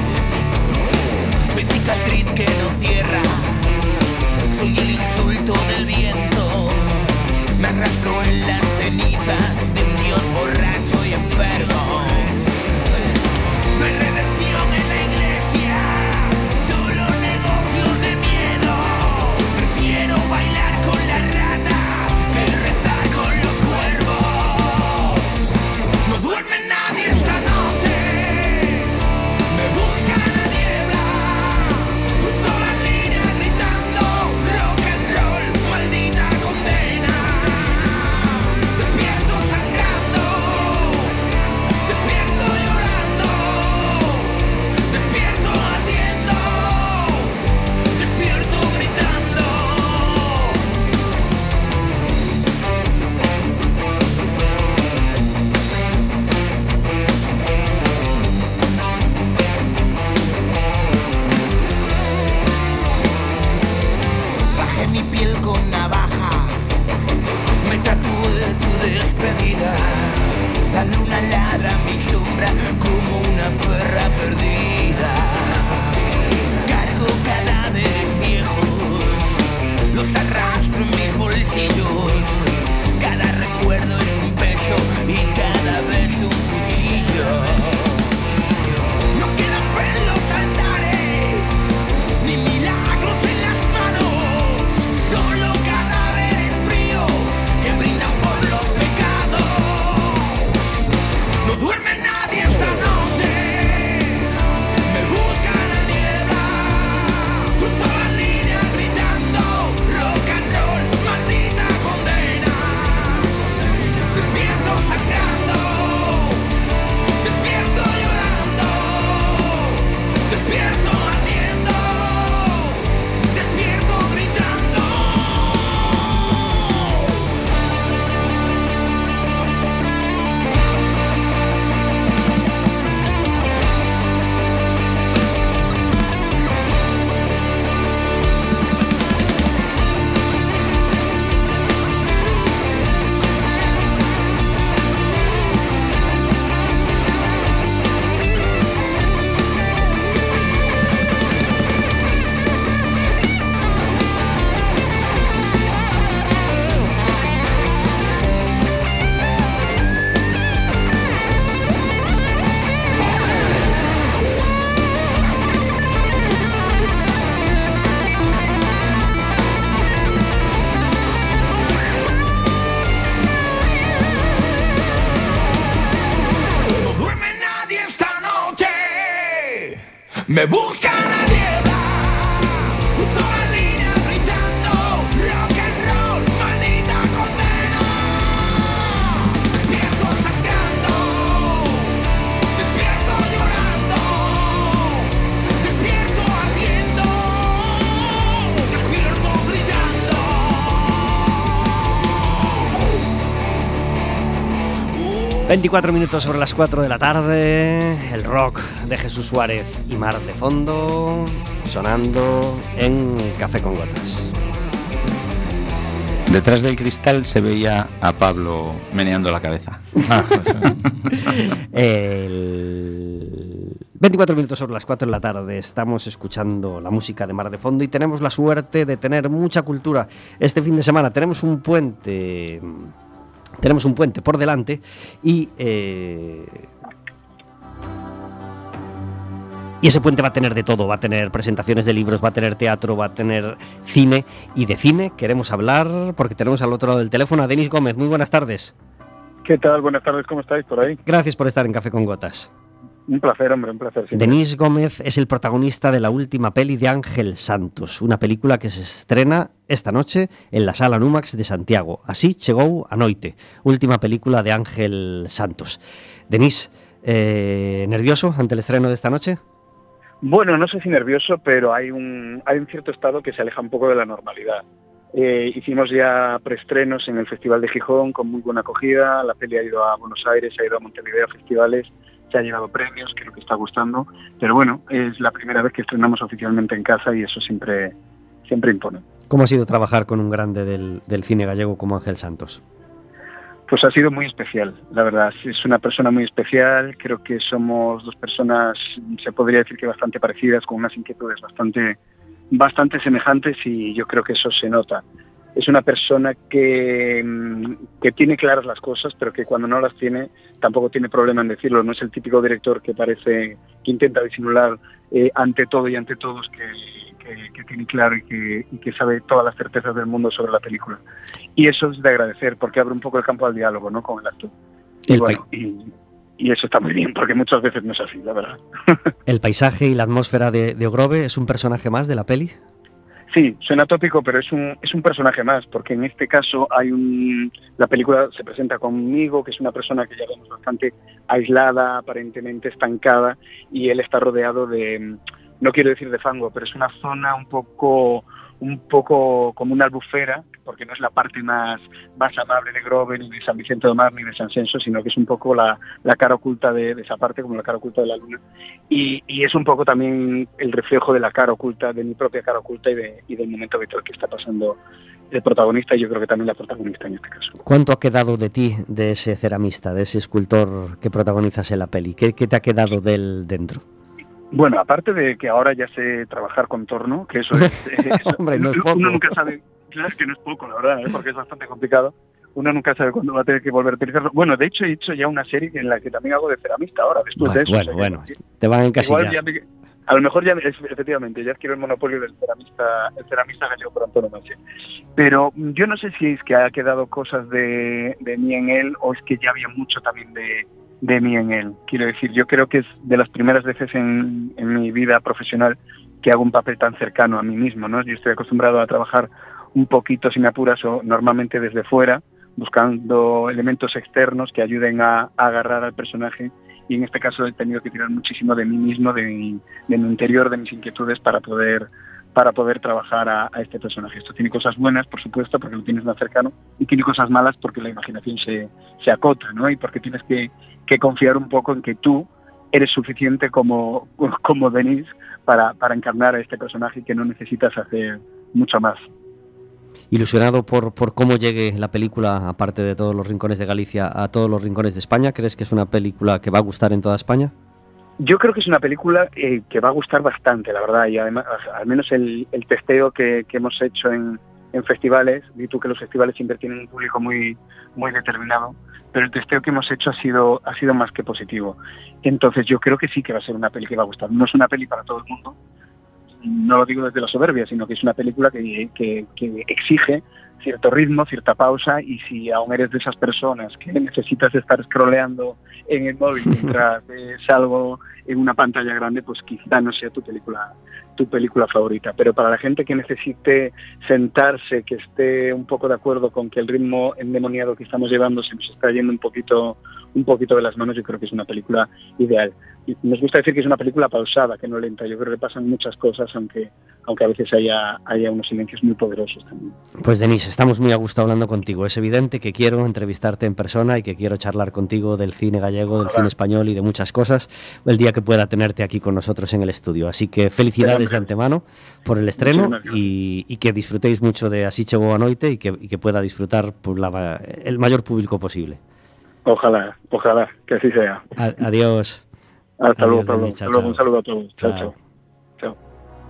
Speaker 5: Soy cicatriz que no cierra, soy el insulto del viento. Me arrastro en las cenizas de un dios borracho y enfermo. No hay redención en la iglesia, solo negocios de miedo. Prefiero bailar con las ratas que rezar con los cuervos. No duerme nadie esta noche, me busca la niebla. Cruzo las líneas gritando rock and roll, maldita condena. Despierto sangrando, despierto llorando, despierto ardiendo, despierto gritando. Bajé mi piel con navaja, me tatué tu despedida. La luna ladra mi sombra como una perra perdida. Cargo cadáveres viejos, los arrastro en mis bolsillos. Cada recuerdo es un peso y cada vez un cuchillo. No queda fe en los altares, ni milagros en las manos, solo cadáveres fríos que brindan por los pecados. No duerme nadie esta noche, me busca la niebla. Cruzo las líneas gritando rock and roll, maldita condena. Despierto sangrando, despierto llorando, despierto ardiendo, despierto gritando. No duerme nadie esta noche, me busca la niebla. Cruzo las líneas gritando rock and roll, maldita condena. Despierto sangrando, despierto llorando, despierto ardiendo, despierto gritando.
Speaker 1: veinticuatro minutos sobre las cuatro de la tarde, el rock de Jesús Suárez y Mar de fondo, sonando en Café con Gotas.
Speaker 3: Detrás del cristal se veía a Pablo meneando la cabeza.
Speaker 1: El veinticuatro minutos sobre las cuatro de la tarde, estamos escuchando la música de Mar de fondo y tenemos la suerte de tener mucha cultura este fin de semana. Tenemos un puente, tenemos un puente por delante y eh, y ese puente va a tener de todo, va a tener presentaciones de libros, va a tener teatro, va a tener cine, y de cine queremos hablar porque tenemos al otro lado del teléfono a Denis Gómez. Muy buenas tardes.
Speaker 6: ¿Qué tal? Buenas tardes, ¿cómo estáis por ahí?
Speaker 1: Gracias por estar en Café con Gotas.
Speaker 6: Un placer, hombre, un placer. Siempre.
Speaker 1: Denis Gómez es el protagonista de la última peli de Ángel Santos, una película que se estrena esta noche en la Sala Numax de Santiago. Así chegou a noite, última película de Ángel Santos. Denis, eh, ¿nervioso ante el estreno de esta noche?
Speaker 6: Bueno, no sé si nervioso, pero hay un, hay un cierto estado que se aleja un poco de la normalidad. Eh, hicimos ya preestrenos en el Festival de Gijón con muy buena acogida, la peli ha ido a Buenos Aires, ha ido a Montevideo a festivales, se ha llevado premios, creo que está gustando, pero bueno, es la primera vez que estrenamos oficialmente en casa y eso siempre, siempre impone.
Speaker 1: ¿Cómo ha sido trabajar con un grande del, del cine gallego como Ángel Santos?
Speaker 6: Pues ha sido muy especial, la verdad, es una persona muy especial, creo que somos dos personas, se podría decir que bastante parecidas, con unas inquietudes bastante, bastante semejantes y yo creo que eso se nota. Es una persona que, que tiene claras las cosas, pero que cuando no las tiene tampoco tiene problema en decirlo. No es el típico director que parece que intenta disimular eh, ante todo y ante todos que, que, que tiene claro y que, y que sabe todas las certezas del mundo sobre la película. Y eso es de agradecer porque abre un poco el campo al diálogo, ¿no?, con el actor. Y,
Speaker 1: el
Speaker 6: bueno, y, y eso está muy bien porque muchas veces no es así, la verdad.
Speaker 1: ¿El paisaje y la atmósfera de, de Ogrove es un personaje más de la peli?
Speaker 6: Sí, suena tópico, pero es un, es un personaje más, porque en este caso hay un, la película se presenta conmigo, que es una persona que ya vemos bastante aislada, aparentemente estancada, y él está rodeado de, no quiero decir de fango, pero es una zona un poco, un poco como una albufera, porque no es la parte más, más amable de Grove, ni de San Vicente del Mar, ni de San Censo, sino que es un poco la, la cara oculta de, de esa parte, como la cara oculta de la luna. Y, y es un poco también el reflejo de la cara oculta, de mi propia cara oculta y, de, y del momento vital que está pasando el protagonista, y yo creo que también la protagonista en este caso.
Speaker 1: ¿Cuánto ha quedado de ti, de ese ceramista, de ese escultor que protagonizas en la peli? ¿Qué, qué te ha quedado de él dentro?
Speaker 6: Bueno, aparte de que ahora ya sé trabajar con torno, que eso es... Eso,
Speaker 1: Hombre, no es poco.
Speaker 6: Uno nunca sabe, claro, es que no es poco, la verdad, ¿eh? Porque es bastante complicado. Uno nunca sabe cuándo va a tener que volver a utilizarlo. Bueno, de hecho he hecho ya una serie en la que también hago de ceramista ahora, después
Speaker 1: bueno,
Speaker 6: de eso.
Speaker 1: Bueno,
Speaker 6: o sea,
Speaker 1: bueno,
Speaker 6: que,
Speaker 1: te van a encasillar.
Speaker 6: Ya me, a lo mejor ya, es, efectivamente, ya adquiero el monopolio del ceramista, el ceramista gallego por antonomasia. Pero yo no sé si es que ha quedado cosas de, de mí en él o es que ya había mucho también de... de mí en él. Quiero decir, yo creo que es de las primeras veces en, en mi vida profesional que hago un papel tan cercano a mí mismo, ¿no? Yo estoy acostumbrado a trabajar un poquito, si me apuras, o normalmente desde fuera, buscando elementos externos que ayuden a, a agarrar al personaje, y en este caso he tenido que tirar muchísimo de mí mismo, de mi, de mi interior, de mis inquietudes para poder para poder trabajar a, a este personaje. Esto tiene cosas buenas, por supuesto, porque lo tienes más cercano, y tiene cosas malas porque la imaginación se, se acota, ¿no? Y porque tienes que, que confiar un poco en que tú eres suficiente como, como Denis para, para encarnar a este personaje y que no necesitas hacer mucho más.
Speaker 1: ¿Ilusionado por, por cómo llegue la película, aparte de todos los rincones de Galicia, a todos los rincones de España? ¿Crees que es una película que va a gustar en toda España?
Speaker 6: Yo creo que es una película eh, que va a gustar bastante, la verdad, y además, al menos el, el testeo que, que hemos hecho en, en festivales, y tú que los festivales siempre tienen un público muy, muy determinado, pero el testeo que hemos hecho ha sido, ha sido más que positivo. Entonces yo creo que sí que va a ser una peli que va a gustar. No es una peli para todo el mundo, no lo digo desde la soberbia, sino que es una película que, que, que exige cierto ritmo, cierta pausa, y si aún eres de esas personas que necesitas estar scrolleando en el móvil mientras ves algo en una pantalla grande, pues quizá no sea tu película tu película favorita. Pero para la gente que necesite sentarse, que esté un poco de acuerdo con que el ritmo endemoniado que estamos llevando se nos está yendo un poquito un poquito de las manos, yo creo que es una película ideal. Y nos gusta decir que es una película pausada, que no lenta. Yo creo que pasan muchas cosas, aunque aunque a veces haya, haya unos silencios muy poderosos también.
Speaker 1: Pues Denis, estamos muy a gusto hablando contigo. Es evidente que quiero entrevistarte en persona y que quiero charlar contigo del cine gallego, del cine español y de muchas cosas el día que pueda tenerte aquí con nosotros en el estudio. Así que felicidades de antemano por el estreno y, y que disfrutéis mucho de Así chegou a noite y que, y que pueda disfrutar por la, el mayor público posible.
Speaker 6: Ojalá, ojalá, que así sea.
Speaker 1: A, adiós.
Speaker 6: Hasta
Speaker 1: adiós,
Speaker 6: luego, Pablo.
Speaker 1: Denis, chao,
Speaker 6: Hasta luego,
Speaker 1: chao.
Speaker 6: un saludo a todos. Chao,
Speaker 1: Chao.
Speaker 6: chao. Chao.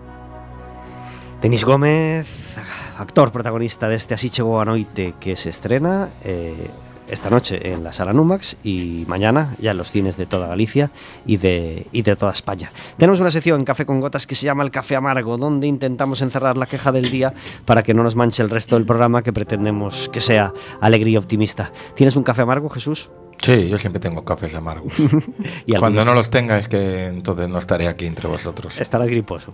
Speaker 1: Denis Gómez, actor protagonista de este Así chegou a noite, que se estrena eh, esta noche en la Sala Numax y mañana ya en los cines de toda Galicia y de, y de toda España. Tenemos una sección en Café con Gotas que se llama El Café Amargo, donde intentamos encerrar la queja del día para que no nos manche el resto del programa, que pretendemos que sea alegría optimista. ¿Tienes un café amargo, Jesús?
Speaker 4: Sí, yo siempre tengo cafés amargos. Y cuando no los tenga es que entonces no estaré aquí entre vosotros.
Speaker 1: Estará griposo.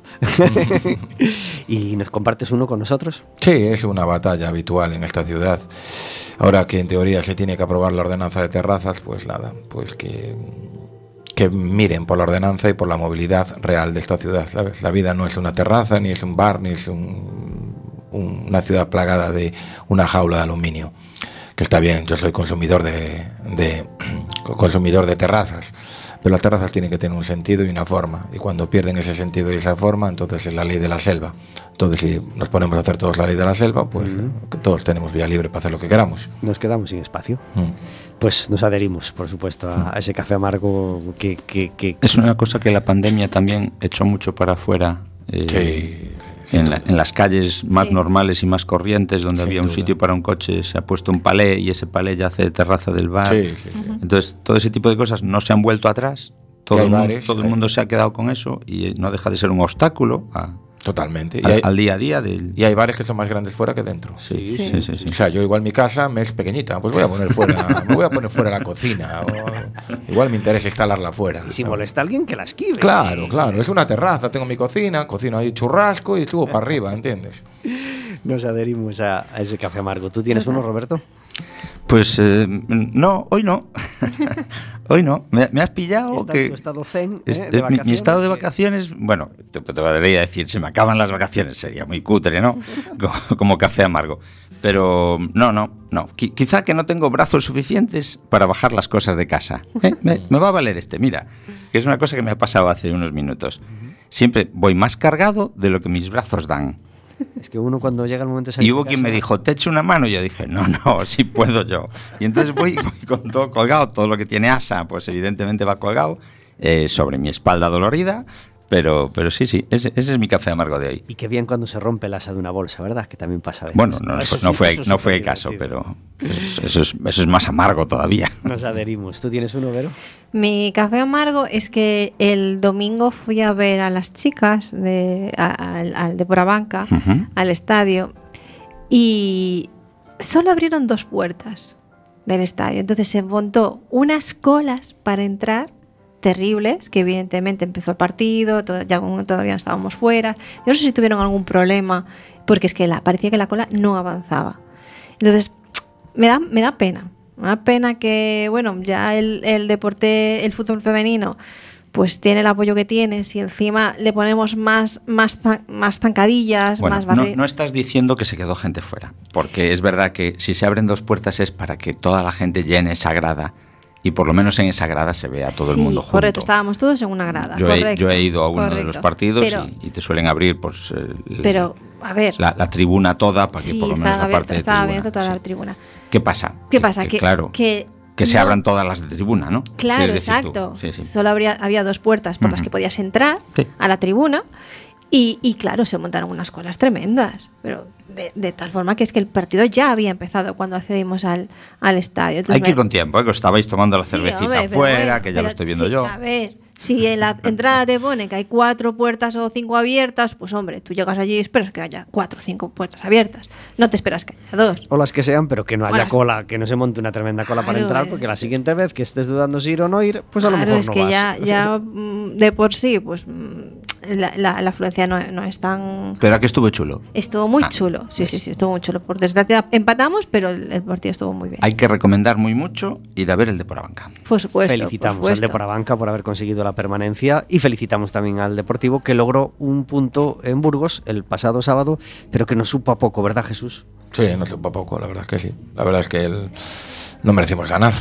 Speaker 1: ¿Y nos compartes uno con nosotros?
Speaker 4: Sí, es una batalla habitual en esta ciudad. Ahora que en teoría se tiene que aprobar la ordenanza de terrazas, pues nada, pues que, que miren por la ordenanza y por la movilidad real de esta ciudad, ¿sabes? La vida no es una terraza, ni es un bar, ni es un, un, una ciudad plagada de una jaula de aluminio. Que está bien, yo soy consumidor de, de consumidor de terrazas, pero las terrazas tienen que tener un sentido y una forma, y cuando pierden ese sentido y esa forma, entonces es la ley de la selva. Entonces si nos ponemos a hacer todos la ley de la selva, pues uh-huh. todos tenemos vía libre para hacer lo que queramos.
Speaker 1: Nos quedamos sin espacio.
Speaker 4: Uh-huh.
Speaker 1: Pues nos adherimos, por supuesto, a, a ese café amargo que, que, que...
Speaker 3: Es una cosa que la pandemia también echó mucho para afuera. Eh, sí. En, la, en las calles más sí. normales y más corrientes, donde Sin había un duda. sitio para un coche, se ha puesto un palé y ese palé ya hace de terraza del bar.
Speaker 4: Sí, sí, sí. Uh-huh.
Speaker 3: Entonces, todo ese tipo de cosas no se han vuelto atrás. Todo, el, bares, todo el mundo se ha quedado con eso y no deja de ser un obstáculo a,
Speaker 4: Totalmente.
Speaker 3: A,
Speaker 4: y hay,
Speaker 3: al día a día. Del...
Speaker 4: Y hay bares que son más grandes fuera que dentro.
Speaker 3: Sí, sí, sí, sí, sí.
Speaker 4: O sea, yo igual mi casa me es pequeñita, pues voy a poner fuera, me voy a poner fuera la cocina. O, igual me interesa instalarla fuera.
Speaker 1: Y si molesta a alguien, que la esquive.
Speaker 4: Claro, claro. Es una terraza, tengo mi cocina, cocino ahí churrasco y subo para arriba, ¿entiendes?
Speaker 1: Nos adherimos a, a ese café amargo. ¿Tú tienes uno, Roberto?
Speaker 3: Pues eh, no, hoy no. Hoy no. Me, me has pillado.
Speaker 1: ¿Está
Speaker 3: que
Speaker 1: en tu estado zen?
Speaker 3: Es,
Speaker 1: ¿eh? ¿De
Speaker 3: mi, mi estado de
Speaker 1: que...
Speaker 3: vacaciones, bueno, te, te podría decir, se me acaban las vacaciones, sería muy cutre, ¿no? Como, como café amargo. Pero no, no, no. Qu- quizá que no tengo brazos suficientes para bajar las cosas de casa. ¿Eh? Me, me va a valer este, mira, que es una cosa que me ha pasado hace unos minutos. Siempre voy más cargado de lo que mis brazos dan.
Speaker 1: Es que uno cuando llega el momento de salir
Speaker 3: Y hubo
Speaker 1: de
Speaker 3: quien
Speaker 1: casa...
Speaker 3: me dijo, ¿te echo una mano? Y yo dije, no, no, sí puedo yo. Y entonces voy, voy con todo colgado, todo lo que tiene asa, pues evidentemente va colgado eh, sobre mi espalda dolorida. Pero, pero sí, sí, ese, ese es mi café amargo de hoy.
Speaker 1: Y qué bien cuando se rompe el asa de una bolsa, ¿verdad? Que también pasa a veces.
Speaker 3: Bueno, no, no,
Speaker 1: eso
Speaker 3: fue, no
Speaker 1: sí,
Speaker 3: fue,
Speaker 1: eso
Speaker 3: no fue el caso, pero eso, eso, es, eso es más amargo todavía.
Speaker 1: Nos adherimos. ¿Tú tienes uno, Vero?
Speaker 2: Mi café amargo es que el domingo fui a ver a las chicas de, a, al, al de Porabanca, uh-huh. al estadio, y solo abrieron dos puertas del estadio. Entonces se montó unas colas para entrar terribles, que evidentemente empezó el partido, todo, ya todavía estábamos fuera. Yo no sé si tuvieron algún problema, porque es que la, parecía que la cola no avanzaba. Entonces, me da, me da pena. Me da pena que, bueno, ya el, el deporte, el fútbol femenino, pues tiene el apoyo que tiene. Si encima le ponemos más, más, más zancadillas,
Speaker 3: bueno,
Speaker 2: más barreras.
Speaker 3: No, no estás diciendo que se quedó gente fuera, porque es verdad que si se abren dos puertas es para que toda la gente llene esa grada. Y por lo menos en esa grada se ve a todo
Speaker 2: sí,
Speaker 3: el mundo junto.
Speaker 2: Correcto, estábamos todos en una grada.
Speaker 3: Yo,
Speaker 2: correcto,
Speaker 3: he, yo he ido a uno
Speaker 2: correcto.
Speaker 3: de los partidos
Speaker 2: pero,
Speaker 3: y, y te suelen abrir pues, el,
Speaker 2: pero, a ver,
Speaker 3: la, la tribuna toda para que
Speaker 2: sí,
Speaker 3: por lo menos la
Speaker 2: abierto,
Speaker 3: parte de
Speaker 2: estaba
Speaker 3: tribuna.
Speaker 2: abierta toda
Speaker 3: sí.
Speaker 2: la tribuna.
Speaker 3: ¿Qué pasa?
Speaker 2: ¿Qué
Speaker 3: que,
Speaker 2: pasa?
Speaker 3: Que,
Speaker 2: que,
Speaker 3: claro,
Speaker 2: que,
Speaker 3: que se
Speaker 2: no,
Speaker 3: abran todas las de tribuna, ¿no?
Speaker 2: Claro, exacto.
Speaker 3: Sí, sí.
Speaker 2: Solo habría, había dos puertas por uh-huh. las que podías entrar sí. a la tribuna. Y, y claro, se montaron unas colas tremendas, pero de, de tal forma que es que el partido ya había empezado cuando accedimos al, al estadio. Entonces
Speaker 3: Hay que
Speaker 2: me...
Speaker 3: ir con tiempo, ¿eh? Que os estabais tomando la
Speaker 2: sí,
Speaker 3: cervecita
Speaker 2: hombre,
Speaker 3: afuera,
Speaker 2: bueno,
Speaker 3: que ya
Speaker 2: pero,
Speaker 3: lo estoy viendo
Speaker 2: sí,
Speaker 3: yo.
Speaker 2: A ver, si en la entrada te pone que hay cuatro puertas o cinco abiertas, pues hombre, tú llegas allí y esperas que haya cuatro o cinco puertas abiertas. No te esperas que haya dos.
Speaker 1: O las que sean, pero que no haya
Speaker 2: las...
Speaker 1: cola, que no se monte una tremenda cola
Speaker 2: claro,
Speaker 1: para entrar,
Speaker 2: es...
Speaker 1: porque la siguiente vez que estés dudando si ir o no ir, pues a
Speaker 2: claro,
Speaker 1: lo mejor
Speaker 2: es
Speaker 1: no
Speaker 2: que
Speaker 1: vas.
Speaker 2: ya, ya de por sí, pues la, la, la afluencia no, no es tan...
Speaker 3: Pero que estuvo chulo.
Speaker 2: Estuvo muy
Speaker 3: ah,
Speaker 2: chulo, sí,
Speaker 3: pues.
Speaker 2: sí, sí, estuvo muy chulo. Por desgracia empatamos, pero el, el partido estuvo muy bien.
Speaker 3: Hay que recomendar muy mucho ir a ver el de Porabanca.
Speaker 2: Por supuesto.
Speaker 1: Felicitamos
Speaker 2: por supuesto.
Speaker 1: al de Porabanca por haber conseguido la permanencia y felicitamos también al Deportivo que logró un punto en Burgos el pasado sábado, pero que nos supo a poco, ¿verdad, Jesús?
Speaker 4: Sí, nos supo a poco, la verdad es que sí. La verdad es que el... no merecimos ganar.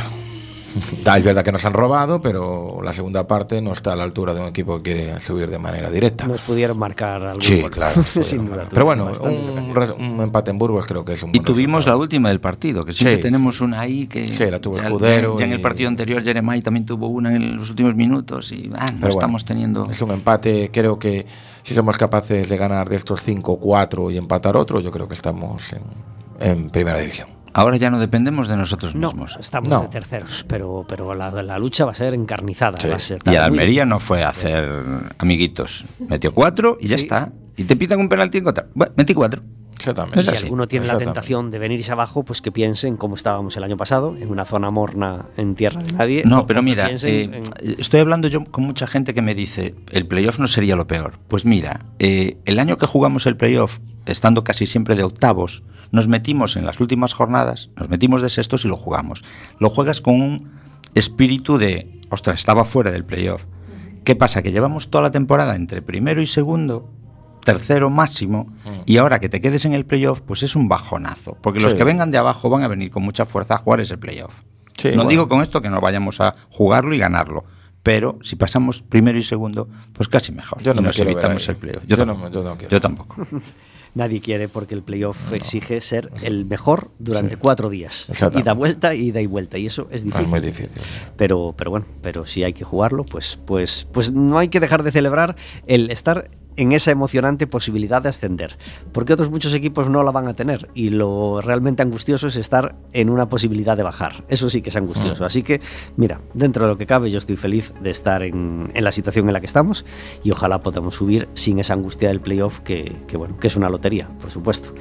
Speaker 4: Es verdad que nos han robado, pero la segunda parte no está a la altura de un equipo que quiere subir de manera directa.
Speaker 1: Nos pudieron marcar algún
Speaker 4: Sí,
Speaker 1: gol.
Speaker 4: claro.
Speaker 1: Sin duda.
Speaker 4: Pero bueno, un, un empate en Burgos creo que es un
Speaker 3: Y
Speaker 4: buen
Speaker 3: tuvimos
Speaker 4: resultado.
Speaker 3: la última del partido, que siempre
Speaker 4: sí,
Speaker 3: tenemos una ahí que...
Speaker 4: Sí, la tuvo
Speaker 3: ya,
Speaker 4: Escudero.
Speaker 3: Ya, ya en el
Speaker 4: y...
Speaker 3: partido anterior Jeremai también tuvo una en los últimos minutos y ah, no
Speaker 4: pero
Speaker 3: estamos
Speaker 4: bueno,
Speaker 3: teniendo...
Speaker 4: Es un empate, creo que si somos capaces de ganar de estos cinco cuatro y empatar otro, yo creo que estamos en, en primera división.
Speaker 3: Ahora ya no dependemos de nosotros
Speaker 1: no,
Speaker 3: mismos.
Speaker 1: Estamos
Speaker 4: no.
Speaker 1: de terceros, pero, pero la, la lucha va a ser encarnizada.
Speaker 4: Sí.
Speaker 1: Va a ser
Speaker 3: Y a Almería
Speaker 1: muy...
Speaker 3: no fue a hacer amiguitos. Metió cuatro y ya
Speaker 1: sí.
Speaker 3: está. Y te pitan un penalti en contra. Bueno, metí cuatro.
Speaker 4: Exactamente.
Speaker 1: Y si
Speaker 3: así.
Speaker 1: alguno tiene la tentación de venirse abajo, pues que piense en cómo estábamos el año pasado, en una zona morna en tierra de nadie.
Speaker 3: No,
Speaker 1: o,
Speaker 3: pero
Speaker 1: o
Speaker 3: mira,
Speaker 1: eh,
Speaker 3: en... estoy hablando yo con mucha gente que me dice, el playoff no sería lo peor. Pues mira, eh, el año que jugamos el playoff, estando casi siempre de octavos, nos metimos en las últimas jornadas, nos metimos de sextos y lo jugamos. Lo juegas con un espíritu de, ostras, estaba fuera del playoff. ¿Qué pasa? Que llevamos toda la temporada entre primero y segundo, tercero máximo, y ahora que te quedes en el playoff, pues es un bajonazo. Porque los
Speaker 4: sí.
Speaker 3: que vengan de abajo van a venir con mucha fuerza a jugar ese playoff.
Speaker 4: Sí,
Speaker 3: no
Speaker 4: bueno.
Speaker 3: digo con esto que no vayamos a jugarlo y ganarlo, pero si pasamos primero y segundo, pues casi mejor.
Speaker 4: Yo no
Speaker 3: y
Speaker 4: me
Speaker 3: nos
Speaker 4: quiero ver
Speaker 3: evitamos
Speaker 4: ahí.
Speaker 3: el playoff.
Speaker 4: Yo
Speaker 3: Yo,
Speaker 4: no
Speaker 3: tampoco.
Speaker 4: me- yo no quiero.
Speaker 3: Yo tampoco.
Speaker 1: Nadie quiere, porque el playoff
Speaker 4: No.
Speaker 1: exige ser el mejor durante
Speaker 4: Sí.
Speaker 1: cuatro días.
Speaker 4: Exactamente.
Speaker 1: Ida vuelta, ida y vuelta. Y eso es difícil.
Speaker 4: Es muy difícil.
Speaker 1: Pero, pero bueno, pero si hay que jugarlo, pues, pues, pues no hay que dejar de celebrar el estar en esa emocionante posibilidad de ascender, porque otros muchos equipos no la van a tener, y lo realmente angustioso es estar en una posibilidad de bajar. Eso sí que es angustioso.
Speaker 4: Mm.
Speaker 1: Así que, mira, dentro de lo que cabe, yo estoy feliz de estar en, en la situación en la que estamos, y ojalá podamos subir sin esa angustia del playoff, que, que bueno, que es una lotería, por supuesto.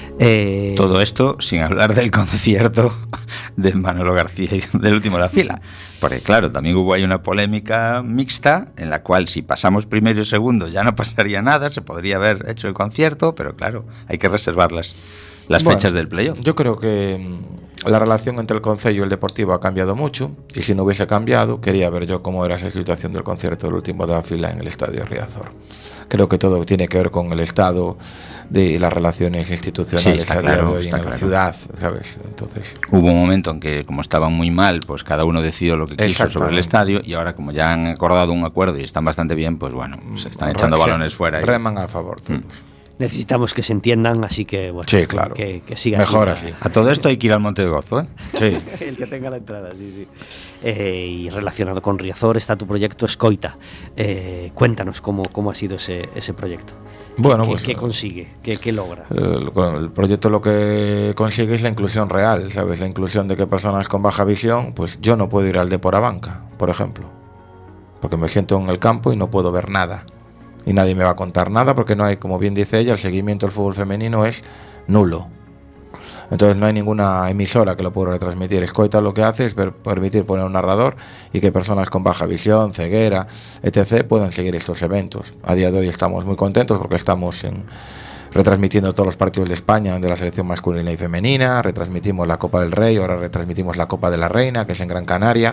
Speaker 1: Eh,
Speaker 3: Todo esto sin hablar del concierto de Manolo García y del último de la fila. Porque claro, también hubo ahí una polémica mixta en la cual si pasamos primero y segundo ya no pasaría nada, se podría haber hecho el concierto, pero claro, hay que reservar las, las
Speaker 4: Bueno,
Speaker 3: fechas del playoff.
Speaker 4: Yo creo que mm, la relación entre el Concello y el Deportivo ha cambiado mucho, y si no hubiese cambiado, quería ver yo cómo era esa situación del concierto del último de la fila en el Estadio Riazor. Creo que todo tiene que ver con el estado de las relaciones institucionales
Speaker 3: Sí, está
Speaker 4: a día
Speaker 3: claro,
Speaker 4: de hoy
Speaker 3: está
Speaker 4: en la
Speaker 3: claro.
Speaker 4: ciudad, ¿sabes? Entonces,
Speaker 3: Hubo un momento en que, como estaban muy mal, pues cada uno decidió lo que quiso sobre el
Speaker 4: Exactamente.
Speaker 3: estadio, y ahora como ya han acordado un acuerdo y están bastante bien, pues bueno, se están echando
Speaker 4: re-
Speaker 3: balones
Speaker 4: sí,
Speaker 3: fuera. y-
Speaker 4: reman a favor todos.
Speaker 1: necesitamos que se entiendan, así que bueno,
Speaker 4: Sí, claro.
Speaker 1: que, que siga
Speaker 4: Mejor
Speaker 1: así.
Speaker 4: así.
Speaker 3: A todo esto hay que ir al Monte de Gozo, ¿eh?
Speaker 4: Sí.
Speaker 1: El que tenga la entrada, sí, sí. Eh, y relacionado con Riazor está tu proyecto Escoita. Eh, cuéntanos cómo, cómo ha sido ese, ese proyecto.
Speaker 4: Bueno,
Speaker 1: ¿Qué,
Speaker 4: pues,
Speaker 1: ¿qué consigue? ¿Qué, qué logra?
Speaker 4: El, bueno, el proyecto lo que consigue es la inclusión real, ¿sabes? La inclusión de que personas con baja visión, pues yo no puedo ir al Deporabanca, por ejemplo, porque me siento en el campo y no puedo ver nada. Y nadie me va a contar nada porque no hay, como bien dice ella, el seguimiento del fútbol femenino es nulo. Entonces no hay ninguna emisora que lo pueda retransmitir. Escoita lo que hace es per- permitir poner un narrador y que personas con baja visión, ceguera, etcétera puedan seguir estos eventos. A día de hoy estamos muy contentos porque estamos en, retransmitiendo todos los partidos de España de la selección masculina y femenina, retransmitimos la Copa del Rey, ahora retransmitimos la Copa de la Reina, que es en Gran Canaria.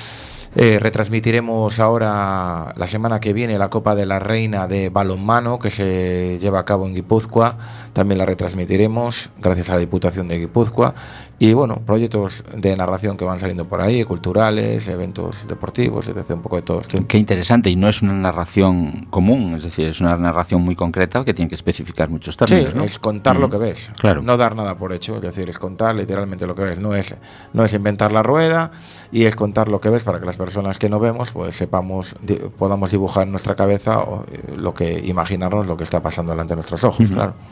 Speaker 4: Eh, retransmitiremos ahora la semana que viene la Copa de la Reina de balonmano, que se lleva a cabo en Guipúzcoa. También la retransmitiremos gracias a la Diputación de Guipúzcoa. Y bueno, proyectos de narración que van saliendo por ahí, culturales, eventos deportivos, etcétera, un poco de todo. Sí.
Speaker 3: Qué interesante, y no es una narración común, es decir, es una narración muy concreta que tiene que especificar muchos
Speaker 4: Sí,
Speaker 3: términos, ¿no?
Speaker 4: es contar
Speaker 3: Mm.
Speaker 4: lo que ves,
Speaker 3: Claro.
Speaker 4: no dar nada por hecho, es decir, es contar literalmente lo que ves, no es, no es inventar la rueda, y es contar lo que ves para que las personas que no vemos pues sepamos, di- podamos dibujar en nuestra cabeza o, eh, lo que imaginarnos lo que está pasando delante de nuestros ojos,
Speaker 3: Ujú.
Speaker 4: claro.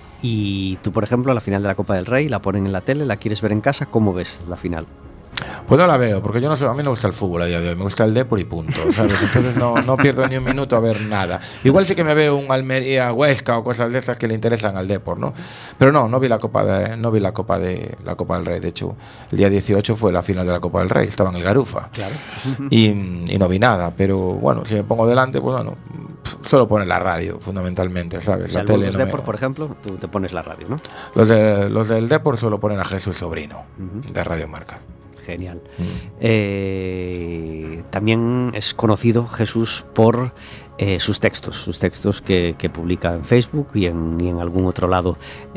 Speaker 1: Y tú, por ejemplo, la final de la Copa del Rey, la ponen en la tele, la quieres ver en casa, ¿cómo ves la final?
Speaker 4: Pues no la veo, porque yo no sé, a mí no me gusta el fútbol a día de hoy, me gusta el Depor y punto, ¿sabes? Entonces no, no pierdo ni un minuto a ver nada. Igual sí que me veo un Almería Huesca o cosas de estas que le interesan al Depor, ¿no? Pero no, no vi la Copa de, no vi la Copa de la Copa del Rey, de hecho, el día dieciocho fue la final de la Copa del Rey, estaba en el Garufa.
Speaker 1: Claro.
Speaker 4: Y, y no vi nada, pero bueno, si me pongo delante, pues bueno, pf, solo poner la radio, fundamentalmente, ¿sabes?
Speaker 1: O sea,
Speaker 4: La
Speaker 1: el
Speaker 4: tele
Speaker 1: Burgos
Speaker 4: no me-
Speaker 1: Depor, por ejemplo, tú te pones la radio, ¿no?
Speaker 4: los, de, los del Depor solo ponen a Jesús Sobrino,
Speaker 1: Ujú.
Speaker 4: de Radio Marca.
Speaker 1: Genial.
Speaker 4: Mm.
Speaker 1: Eh, también es conocido Jesús por eh, sus textos, sus textos que, que publica en Facebook y en, y en algún otro lado.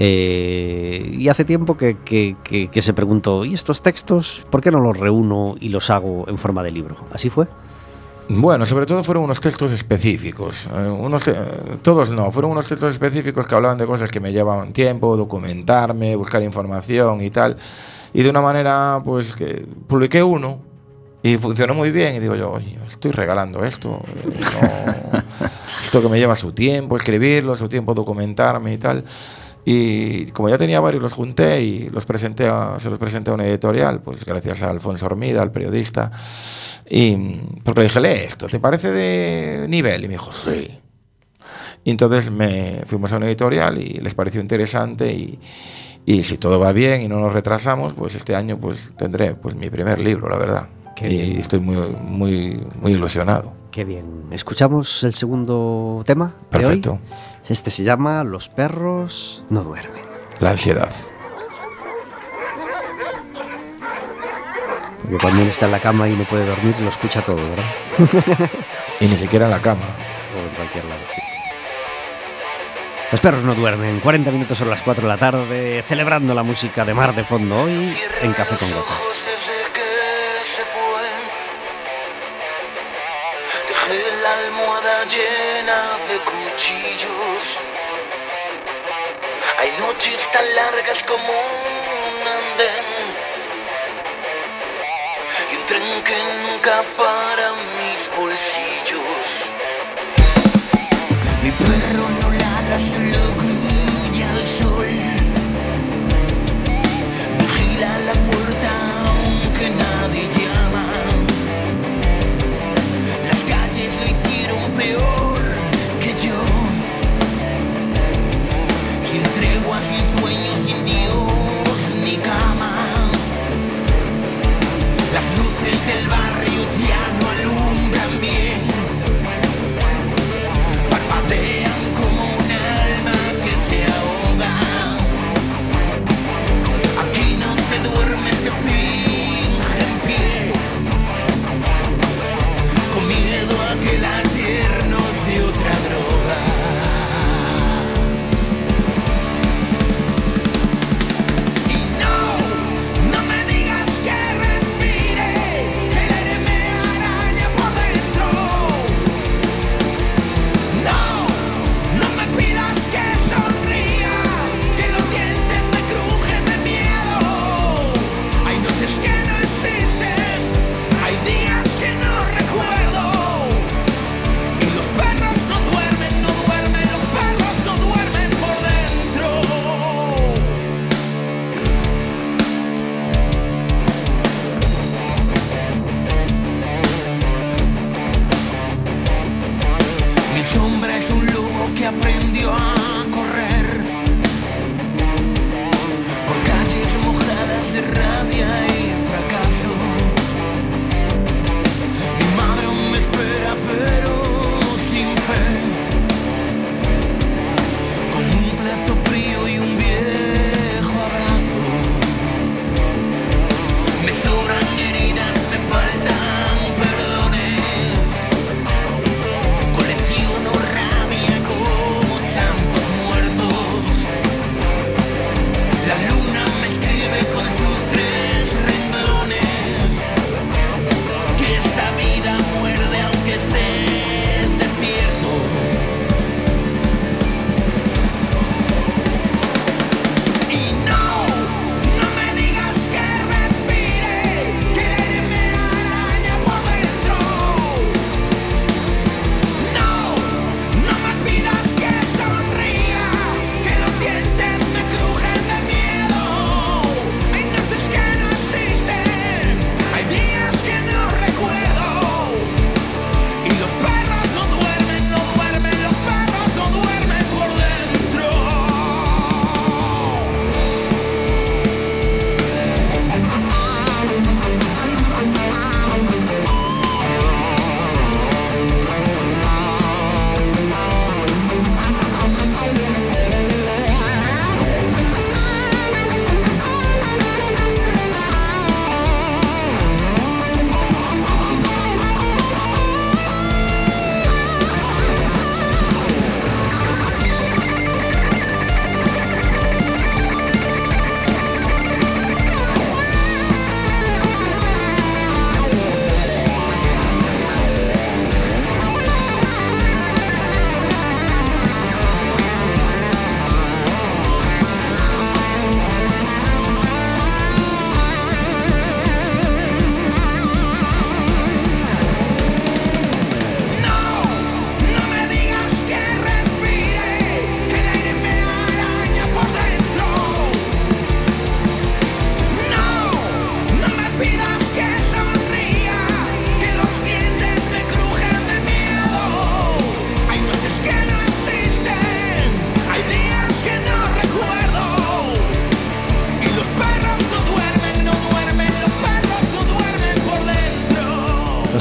Speaker 1: Eh, y hace tiempo que, que- que- que se preguntó, ¿y estos textos por qué no los reúno y los hago en forma de libro? ¿Así fue?
Speaker 4: Bueno, sobre todo fueron unos textos específicos. eh, unos te- todos no, fueron unos textos específicos que hablaban de cosas que me llevaban tiempo, documentarme, buscar información y tal. Y de una manera, pues que publiqué uno y funcionó muy bien. Y digo yo, oye, estoy regalando esto. eh, no- esto que me lleva su tiempo, escribirlo, su tiempo documentarme y tal. Y como ya tenía varios, los junté y los presenté a, se los presenté a una editorial, pues gracias a Alfonso Hormida, al periodista. Y porque le dije, lee esto, ¿te parece de nivel? Y me dijo, sí. Y entonces me fuimos a una editorial y les pareció interesante y, y si todo va bien y no nos retrasamos, pues este año pues tendré pues mi primer libro, la verdad. Qué y bien. Estoy muy, muy, muy ilusionado.
Speaker 1: Qué bien. ¿Escuchamos el segundo tema?
Speaker 4: Perfecto.
Speaker 1: De hoy? Este se llama Los perros no duermen.
Speaker 4: La ansiedad.
Speaker 1: Porque cuando uno está en la cama y no puede dormir, lo escucha todo, ¿verdad?
Speaker 4: Y ni siquiera en la cama.
Speaker 1: O en cualquier lado. Los perros no duermen. cuarenta minutos sobre las cuatro de la tarde, celebrando la música de Mar de Fondo hoy en Café con Gotas.
Speaker 5: Dejé la almohada llena de cuchillos. Hay noches tan largas como un andén y un tren que nunca para mis bolsillos. Mi perro no ladra, solo gruñe al sol. Vigila la puerta aunque nadie llama. Las calles lo hicieron peor que yo. Sin tregua, sin sueño, sin Dios ni cama. Las luces del barrio ya no alumbran bien. Parpadean como un alma que se ahoga. Aquí no se duerme, se finge en pie, con miedo a que el ayer nos dé otra droga. Y no, no me digas que respire, que el aire me araña por dentro. No, no me pidas que sonría, que los dientes me crujen de miedo. Hay noches que no existen, hay días que no recuerdo. Y los perros no duermen, no duermen, los perros no duermen por dentro. Mi sombra es un lobo que aprendió a correr por calles mojadas de rabia y fracaso. Mi madre aún me espera pero sin fe, con un plato frío y un viejo abrazo. Me sobran heridas, me faltan perdones. Colecciono rabia como Santo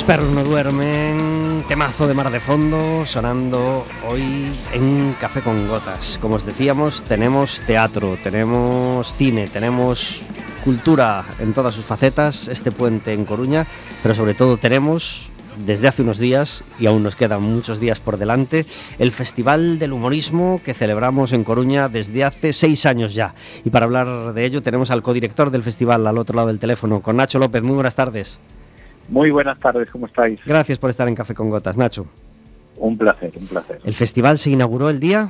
Speaker 1: perros no duermen, temazo de Mar de Fondo sonando hoy en Café con Gotas. Como os decíamos, tenemos teatro, tenemos cine, tenemos cultura en todas sus facetas, este puente en Coruña, pero sobre todo tenemos, desde hace unos días, y aún nos quedan muchos días por delante, el Festival del Humorismo que celebramos en Coruña desde hace seis años ya. Y para hablar de ello tenemos al codirector del festival al otro lado del teléfono, con Nacho López. Muy buenas tardes.
Speaker 7: Muy buenas tardes, ¿cómo estáis?
Speaker 1: Gracias por estar en Café con Gotas, Nacho.
Speaker 7: Un placer, un placer.
Speaker 1: ¿El festival se inauguró el día?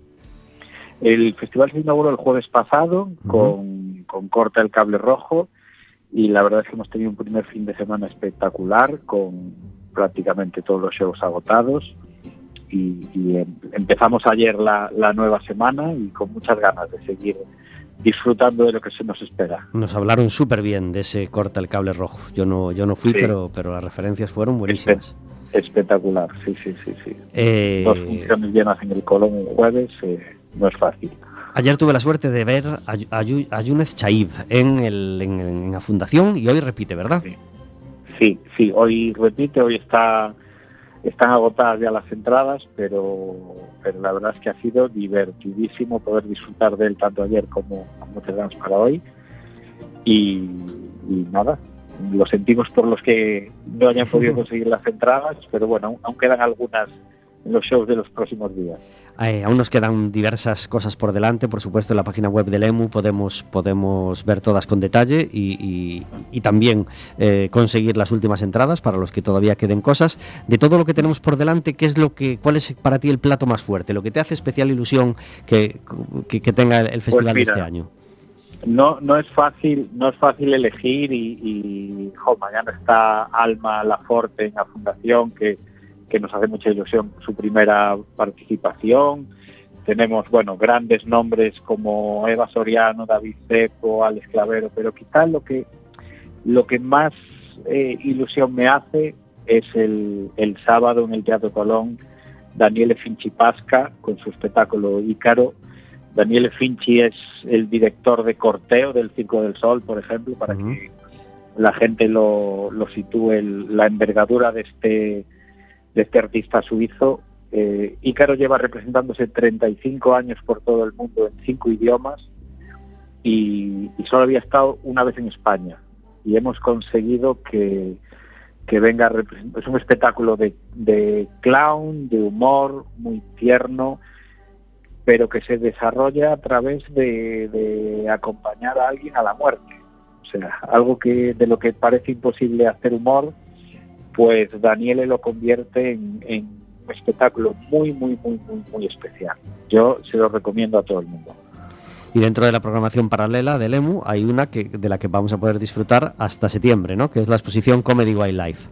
Speaker 7: El festival se inauguró el jueves pasado, uh-huh. con, con Corta el Cable Rojo, y la verdad es que hemos tenido un primer fin de semana espectacular, con prácticamente todos los shows agotados, y, y em, empezamos ayer la, la nueva semana y con muchas ganas de seguir disfrutando de lo que se nos espera.
Speaker 1: Nos hablaron súper bien de ese Corta el Cable Rojo. Yo no, yo no fui, sí. pero, pero las referencias fueron buenísimas.
Speaker 7: Espe- espectacular, sí, sí, sí, sí.
Speaker 1: Eh...
Speaker 7: Dos funciones llenas en el Colón un jueves, eh, no es fácil.
Speaker 1: Ayer tuve la suerte de ver a, a, a Younes Chaib en, el, en, en la fundación y hoy repite, ¿verdad?
Speaker 7: Sí, sí, sí, hoy repite, hoy está están agotadas ya las entradas, pero, pero la verdad es que ha sido divertidísimo poder disfrutar de él tanto ayer como, como tenemos para hoy. Y, y nada, lo sentimos por los que no hayan podido conseguir las entradas, pero bueno, aún, aún quedan algunas en los shows de los próximos días.
Speaker 1: Eh, aún nos quedan diversas cosas por delante, por supuesto en la página web del E M U podemos, podemos ver todas con detalle y, y, y también eh, conseguir las últimas entradas para los que todavía queden cosas. De todo lo que tenemos por delante, ¿qué es lo que, cuál es para ti el plato más fuerte, lo que te hace especial ilusión que, que, que tenga el festival pues mira, de este año?
Speaker 7: No, no es fácil, no es fácil elegir y, y jo, mañana está Alma Laforte en la fundación que que nos hace mucha ilusión su primera participación. Tenemos, bueno, grandes nombres como Eva Soriano, David Cepo, Alex Clavero, pero quizás lo que lo que más eh, ilusión me hace es el, el sábado en el Teatro Colón, Daniele Finci Pasca con su espectáculo Ícaro. Daniele Finci es el director de Corteo del Circo del Sol, por ejemplo, para uh-huh. que la gente lo, lo sitúe el, la envergadura de este de este artista suizo. Eh, Ícaro lleva representándose treinta y cinco años por todo el mundo en cinco idiomas y, y solo había estado una vez en España y hemos conseguido que, que venga a representar. Es un espectáculo de, de clown, de humor, muy tierno, pero que se desarrolla a través de, de acompañar a alguien a la muerte. O sea, algo que de lo que parece imposible hacer humor, pues Daniele lo convierte en, en un espectáculo muy, muy, muy, muy, muy especial. Yo se lo recomiendo a todo el mundo.
Speaker 1: Y dentro de la programación paralela del E M U hay una que, de la que vamos a poder disfrutar hasta septiembre, ¿no? Que es la exposición Comedy Wildlife.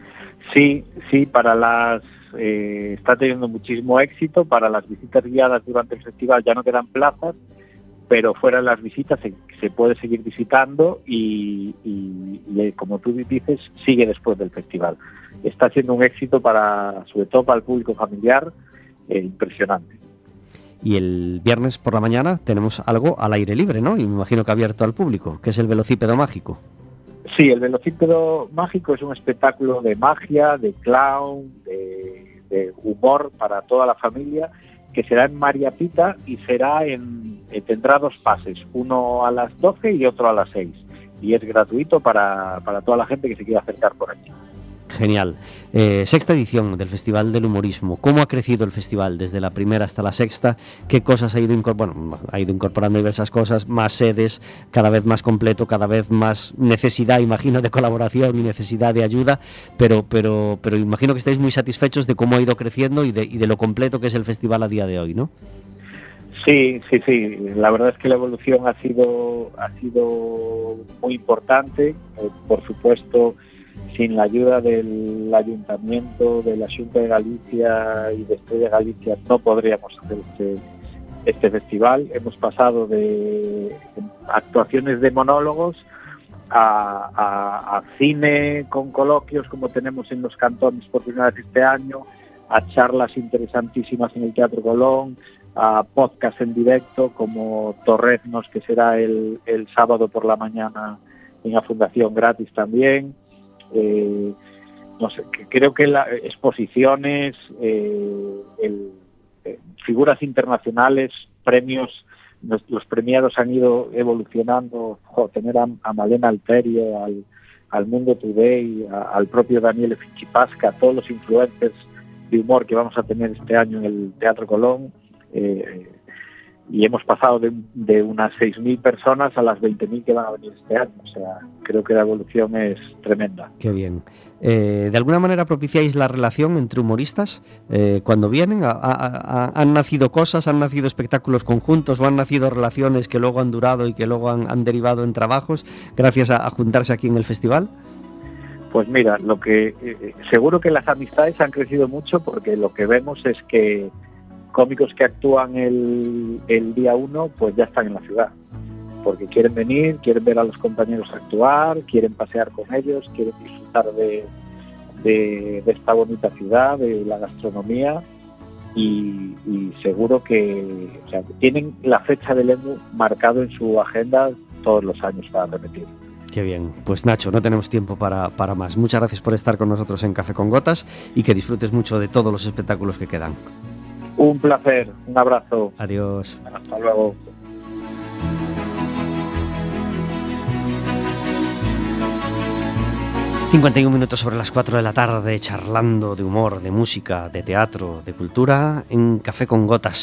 Speaker 7: Sí, sí, para las eh, está teniendo muchísimo éxito. Para las visitas guiadas durante el festival ya no quedan plazas, pero fuera de las visitas se, se puede seguir visitando y, y, y, como tú dices, sigue después del festival. Está siendo un éxito, para sobre todo para el público familiar, eh, impresionante.
Speaker 1: Y el viernes por la mañana tenemos algo al aire libre, ¿no? Y me imagino que abierto al público, que es el Velocípedo Mágico.
Speaker 7: Sí, el Velocípedo Mágico es un espectáculo de magia, de clown, de, de humor para toda la familia, que será en María Pita y será en eh, tendrá dos pases, uno a las doce y otro a las seis, y es gratuito para, para toda la gente que se quiera acercar por allí.
Speaker 1: Genial. Eh, sexta edición del Festival del Humorismo. ¿Cómo ha crecido el festival desde la primera hasta la sexta? ¿Qué cosas ha ido incorporando? Bueno, ha ido incorporando diversas cosas, más sedes, cada vez más completo, cada vez más necesidad, imagino, de colaboración y necesidad de ayuda, pero, pero, pero imagino que estáis muy satisfechos de cómo ha ido creciendo y de, y de lo completo que es el festival a día de hoy, ¿no?
Speaker 7: Sí, sí, sí. La verdad es que la evolución ha sido, ha sido muy importante. Eh, por supuesto, sin la ayuda del Ayuntamiento, de la Xunta de Galicia y de Estrella Galicia no podríamos hacer este, este festival. Hemos pasado de actuaciones de monólogos a, a, a cine con coloquios como tenemos en los cantones por primera vez este año, a charlas interesantísimas en el Teatro Colón, a podcast en directo como Torreznos, que será el, el sábado por la mañana en la Fundación gratis también. Eh, no sé, que creo que las exposiciones, eh, el, eh, figuras internacionales, premios, los, los premiados han ido evolucionando. Jo, tener a, a Malena Alterio, al, al Mundo Today, a, al propio Daniele Finchipasca, a todos los influencers de humor que vamos a tener este año en el Teatro Colón, eh, y hemos pasado de, de unas seis mil personas a las veinte mil que van a venir este año. O sea, creo que la evolución es tremenda.
Speaker 1: Qué bien. Eh, ¿De alguna manera propiciáis la relación entre humoristas eh, cuando vienen? ¿Ha, ha, ha, ¿Han nacido cosas, han nacido espectáculos conjuntos o han nacido relaciones que luego han durado y que luego han, han derivado en trabajos gracias a, a juntarse aquí en el festival?
Speaker 7: Pues mira, lo que eh, seguro que las amistades han crecido mucho, porque lo que vemos es que cómicos que actúan el, el día uno, pues ya están en la ciudad, porque quieren venir, quieren ver a los compañeros actuar, quieren pasear con ellos, quieren disfrutar de, de, de esta bonita ciudad, de la gastronomía, y, y seguro que, o sea, tienen la fecha del E M U marcado en su agenda todos los años para repetir.
Speaker 1: Qué bien. Pues Nacho, no tenemos tiempo para, para más. Muchas gracias por estar con nosotros en Café con Gotas y que disfrutes mucho de todos los espectáculos que quedan.
Speaker 7: Un placer, un abrazo.
Speaker 1: Adiós.
Speaker 7: Hasta luego.
Speaker 1: cincuenta y un minutos sobre las cuatro de la tarde, charlando de humor, de música, de teatro, de cultura en Café con Gotas,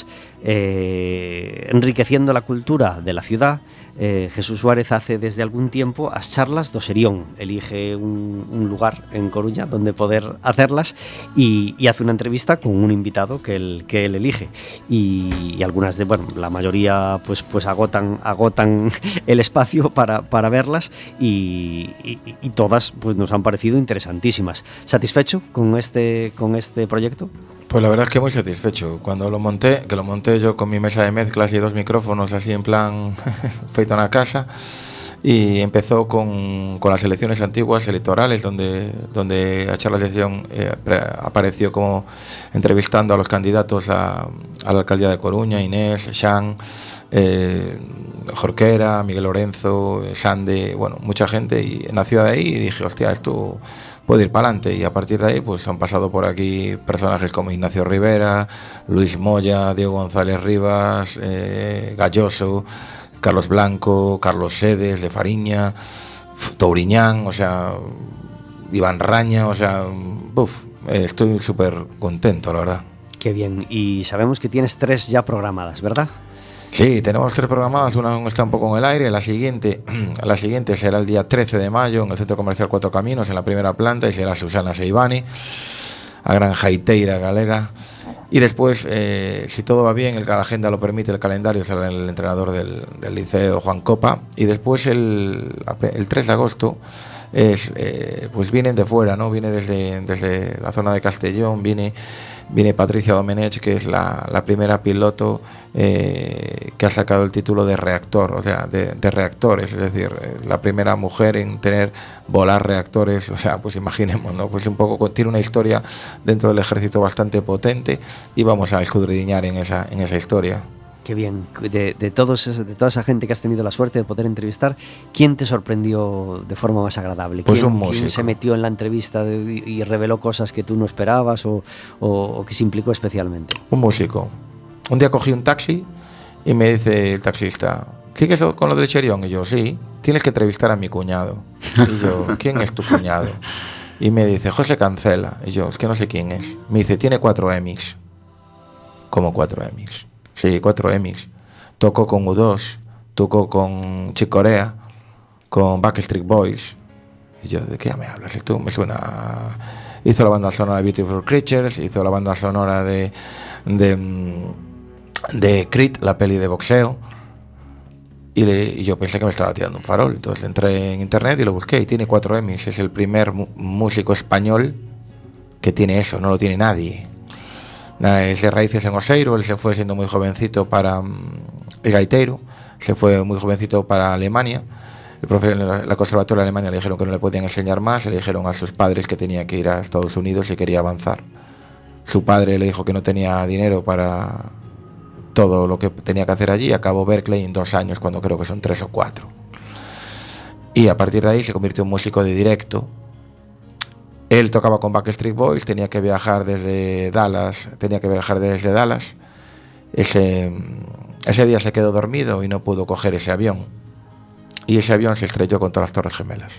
Speaker 1: eh, enriqueciendo la cultura de la ciudad. Eh, Jesús Suárez hace desde algún tiempo as charlas do Serión, elige un, un lugar en Coruña donde poder hacerlas y, y hace una entrevista con un invitado que él, que él elige y, y algunas de, bueno, la mayoría pues, pues agotan, agotan el espacio para, para verlas y, y, y todas pues nos han parecido interesantísimas. ¿Satisfecho con este, con este proyecto?
Speaker 4: Pues la verdad es que muy satisfecho. Cuando lo monté, que lo monté yo con mi mesa de mezclas y dos micrófonos así en plan feito en la casa, y empezó con, con las elecciones antiguas, electorales, donde, donde a charlas de sesión eh, apareció como entrevistando a los candidatos a, a la alcaldía de Coruña, Inés, Xan, eh, Jorquera, Miguel Lorenzo, Sande, bueno, mucha gente, y nació de ahí y dije, hostia, esto puede ir para adelante, y a partir de ahí pues han pasado por aquí personajes como Ignacio Rivera, Luis Moya, Diego González Rivas, eh, Galloso, Carlos Blanco, Carlos Sedes de Fariña, Touriñán, o sea, Iván Raña, o sea, uf, eh, estoy súper contento, la verdad.
Speaker 1: Qué bien, y sabemos que tienes tres ya programadas, ¿verdad?
Speaker 4: Sí, tenemos tres programadas, una está un poco en el aire, la siguiente, la siguiente será el día trece de mayo en el Centro Comercial Cuatro Caminos, en la primera planta, y será Susana Seivani, a gran jaiteira galega. Y después, eh, si todo va bien, el, la agenda lo permite, el calendario, será el entrenador del, del Liceo, Juan Copa. Y después, el, el tres de agosto, es, eh, pues vienen de fuera, ¿no? Viene desde, desde la zona de Castellón, viene, viene Patricia Domenech, que es la, la primera piloto eh, que ha sacado el título de reactor, o sea, de, de reactores, es decir, la primera mujer en tener volar reactores, o sea, pues imaginemos, ¿no? Pues un poco tiene una historia dentro del ejército bastante potente y vamos a escudriñar en esa, en esa historia.
Speaker 1: Qué bien. De, de, todos, de toda esa gente que has tenido la suerte de poder entrevistar, ¿quién te sorprendió de forma más agradable?
Speaker 4: Pues
Speaker 1: ¿Quién,
Speaker 4: un músico.
Speaker 1: ¿Quién se metió en la entrevista de, y reveló cosas que tú no esperabas o, o, o que se implicó especialmente?
Speaker 4: Un músico. Un día cogí un taxi y me dice el taxista, ¿sigues con lo del Serión? Y yo, sí, tienes que entrevistar a mi cuñado. Y yo, ¿quién es tu cuñado? Y me dice, José Cancela. Y yo, es que no sé quién es. Me dice, tiene cuatro Emmys. ¿Cómo cuatro Emmys? Sí, cuatro Emmys. Tocó con U dos, tocó con Chick Corea, con Backstreet Boys. Y yo, ¿de qué me hablas? Esto me suena... Hizo la banda sonora de Beautiful Creatures, hizo la banda sonora de, de, de Creed, la peli de boxeo. Y, le, y yo pensé que me estaba tirando un farol. Entonces entré en internet y lo busqué y tiene cuatro Emmys. Es el primer mu- músico español que tiene eso, no lo tiene nadie. Es de raíces en Oseiro, él se fue siendo muy jovencito para um, el gaitero, se fue muy jovencito para Alemania. El profe en la, la conservatoria de Alemania le dijeron que no le podían enseñar más, le dijeron a sus padres que tenía que ir a Estados Unidos si quería avanzar. Su padre le dijo que no tenía dinero para todo lo que tenía que hacer allí, acabó Berkeley en dos años, cuando creo que son tres o cuatro. Y a partir de ahí se convirtió en músico de directo. Él tocaba con Backstreet Boys, tenía que viajar desde Dallas, tenía que viajar desde Dallas. Ese, ese día se quedó dormido y no pudo coger ese avión. Y ese avión se estrelló contra las Torres Gemelas.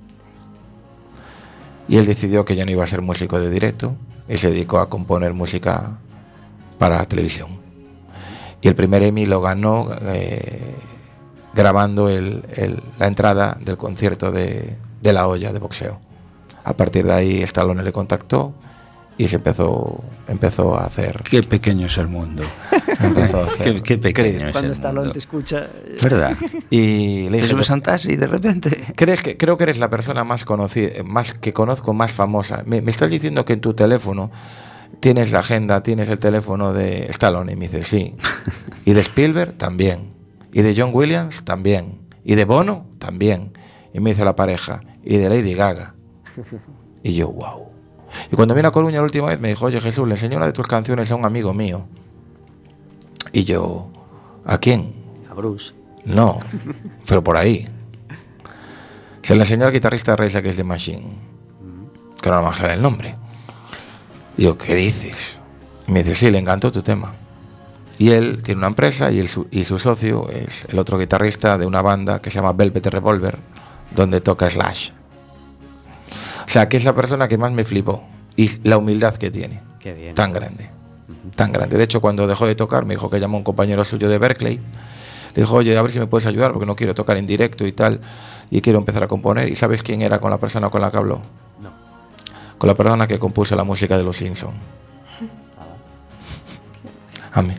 Speaker 4: Y él decidió que ya no iba a ser músico de directo y se dedicó a componer música para la televisión. Y el primer Emmy lo ganó eh, grabando el, el, la entrada del concierto de, de La Hoya de boxeo. A partir de ahí Stallone le contactó y se empezó, empezó a hacer...
Speaker 3: Qué pequeño es el mundo.
Speaker 4: Empezó a hacer...
Speaker 3: qué, qué pequeño es
Speaker 1: Cuando
Speaker 3: el
Speaker 1: Stallone
Speaker 3: mundo.
Speaker 1: te escucha...
Speaker 3: ¿Verdad?
Speaker 4: Y le
Speaker 3: Te
Speaker 4: dije,
Speaker 3: subes a un taxi y de repente...
Speaker 4: ¿crees que, creo que eres la persona más conocida, más que conozco, más famosa. Me, me estás diciendo que en tu teléfono tienes la agenda, tienes el teléfono de Stallone. Y me dice, sí. Y de Spielberg también. Y de John Williams también. Y de Bono también. Y me dice la pareja. Y de Lady Gaga. Y yo, wow. Y cuando vine a Coruña la última vez me dijo, oye Jesús, le enseñé una de tus canciones a un amigo mío. Y yo, ¿a quién?
Speaker 1: A Bruce.
Speaker 4: No, pero por ahí. Se le enseñó al guitarrista de Rage Against the Machine, que no me sale el nombre. Y yo, ¿qué dices? Y me dice, sí, le encantó tu tema. Y él tiene una empresa y, el, y su socio es el otro guitarrista de una banda que se llama Velvet Revolver, donde toca Slash. O sea, que es la persona que más me flipó. Y la humildad que tiene.
Speaker 1: Qué bien.
Speaker 4: Tan grande. Tan grande. De hecho, cuando dejó de tocar, me dijo que llamó a un compañero suyo de Berkeley. Le dijo, oye, a ver si me puedes ayudar porque no quiero tocar en directo y tal. Y quiero empezar a componer. ¿Y sabes quién era con la persona con la que habló?
Speaker 1: No.
Speaker 4: Con la persona que compuso la música de Los Simpsons. Amén.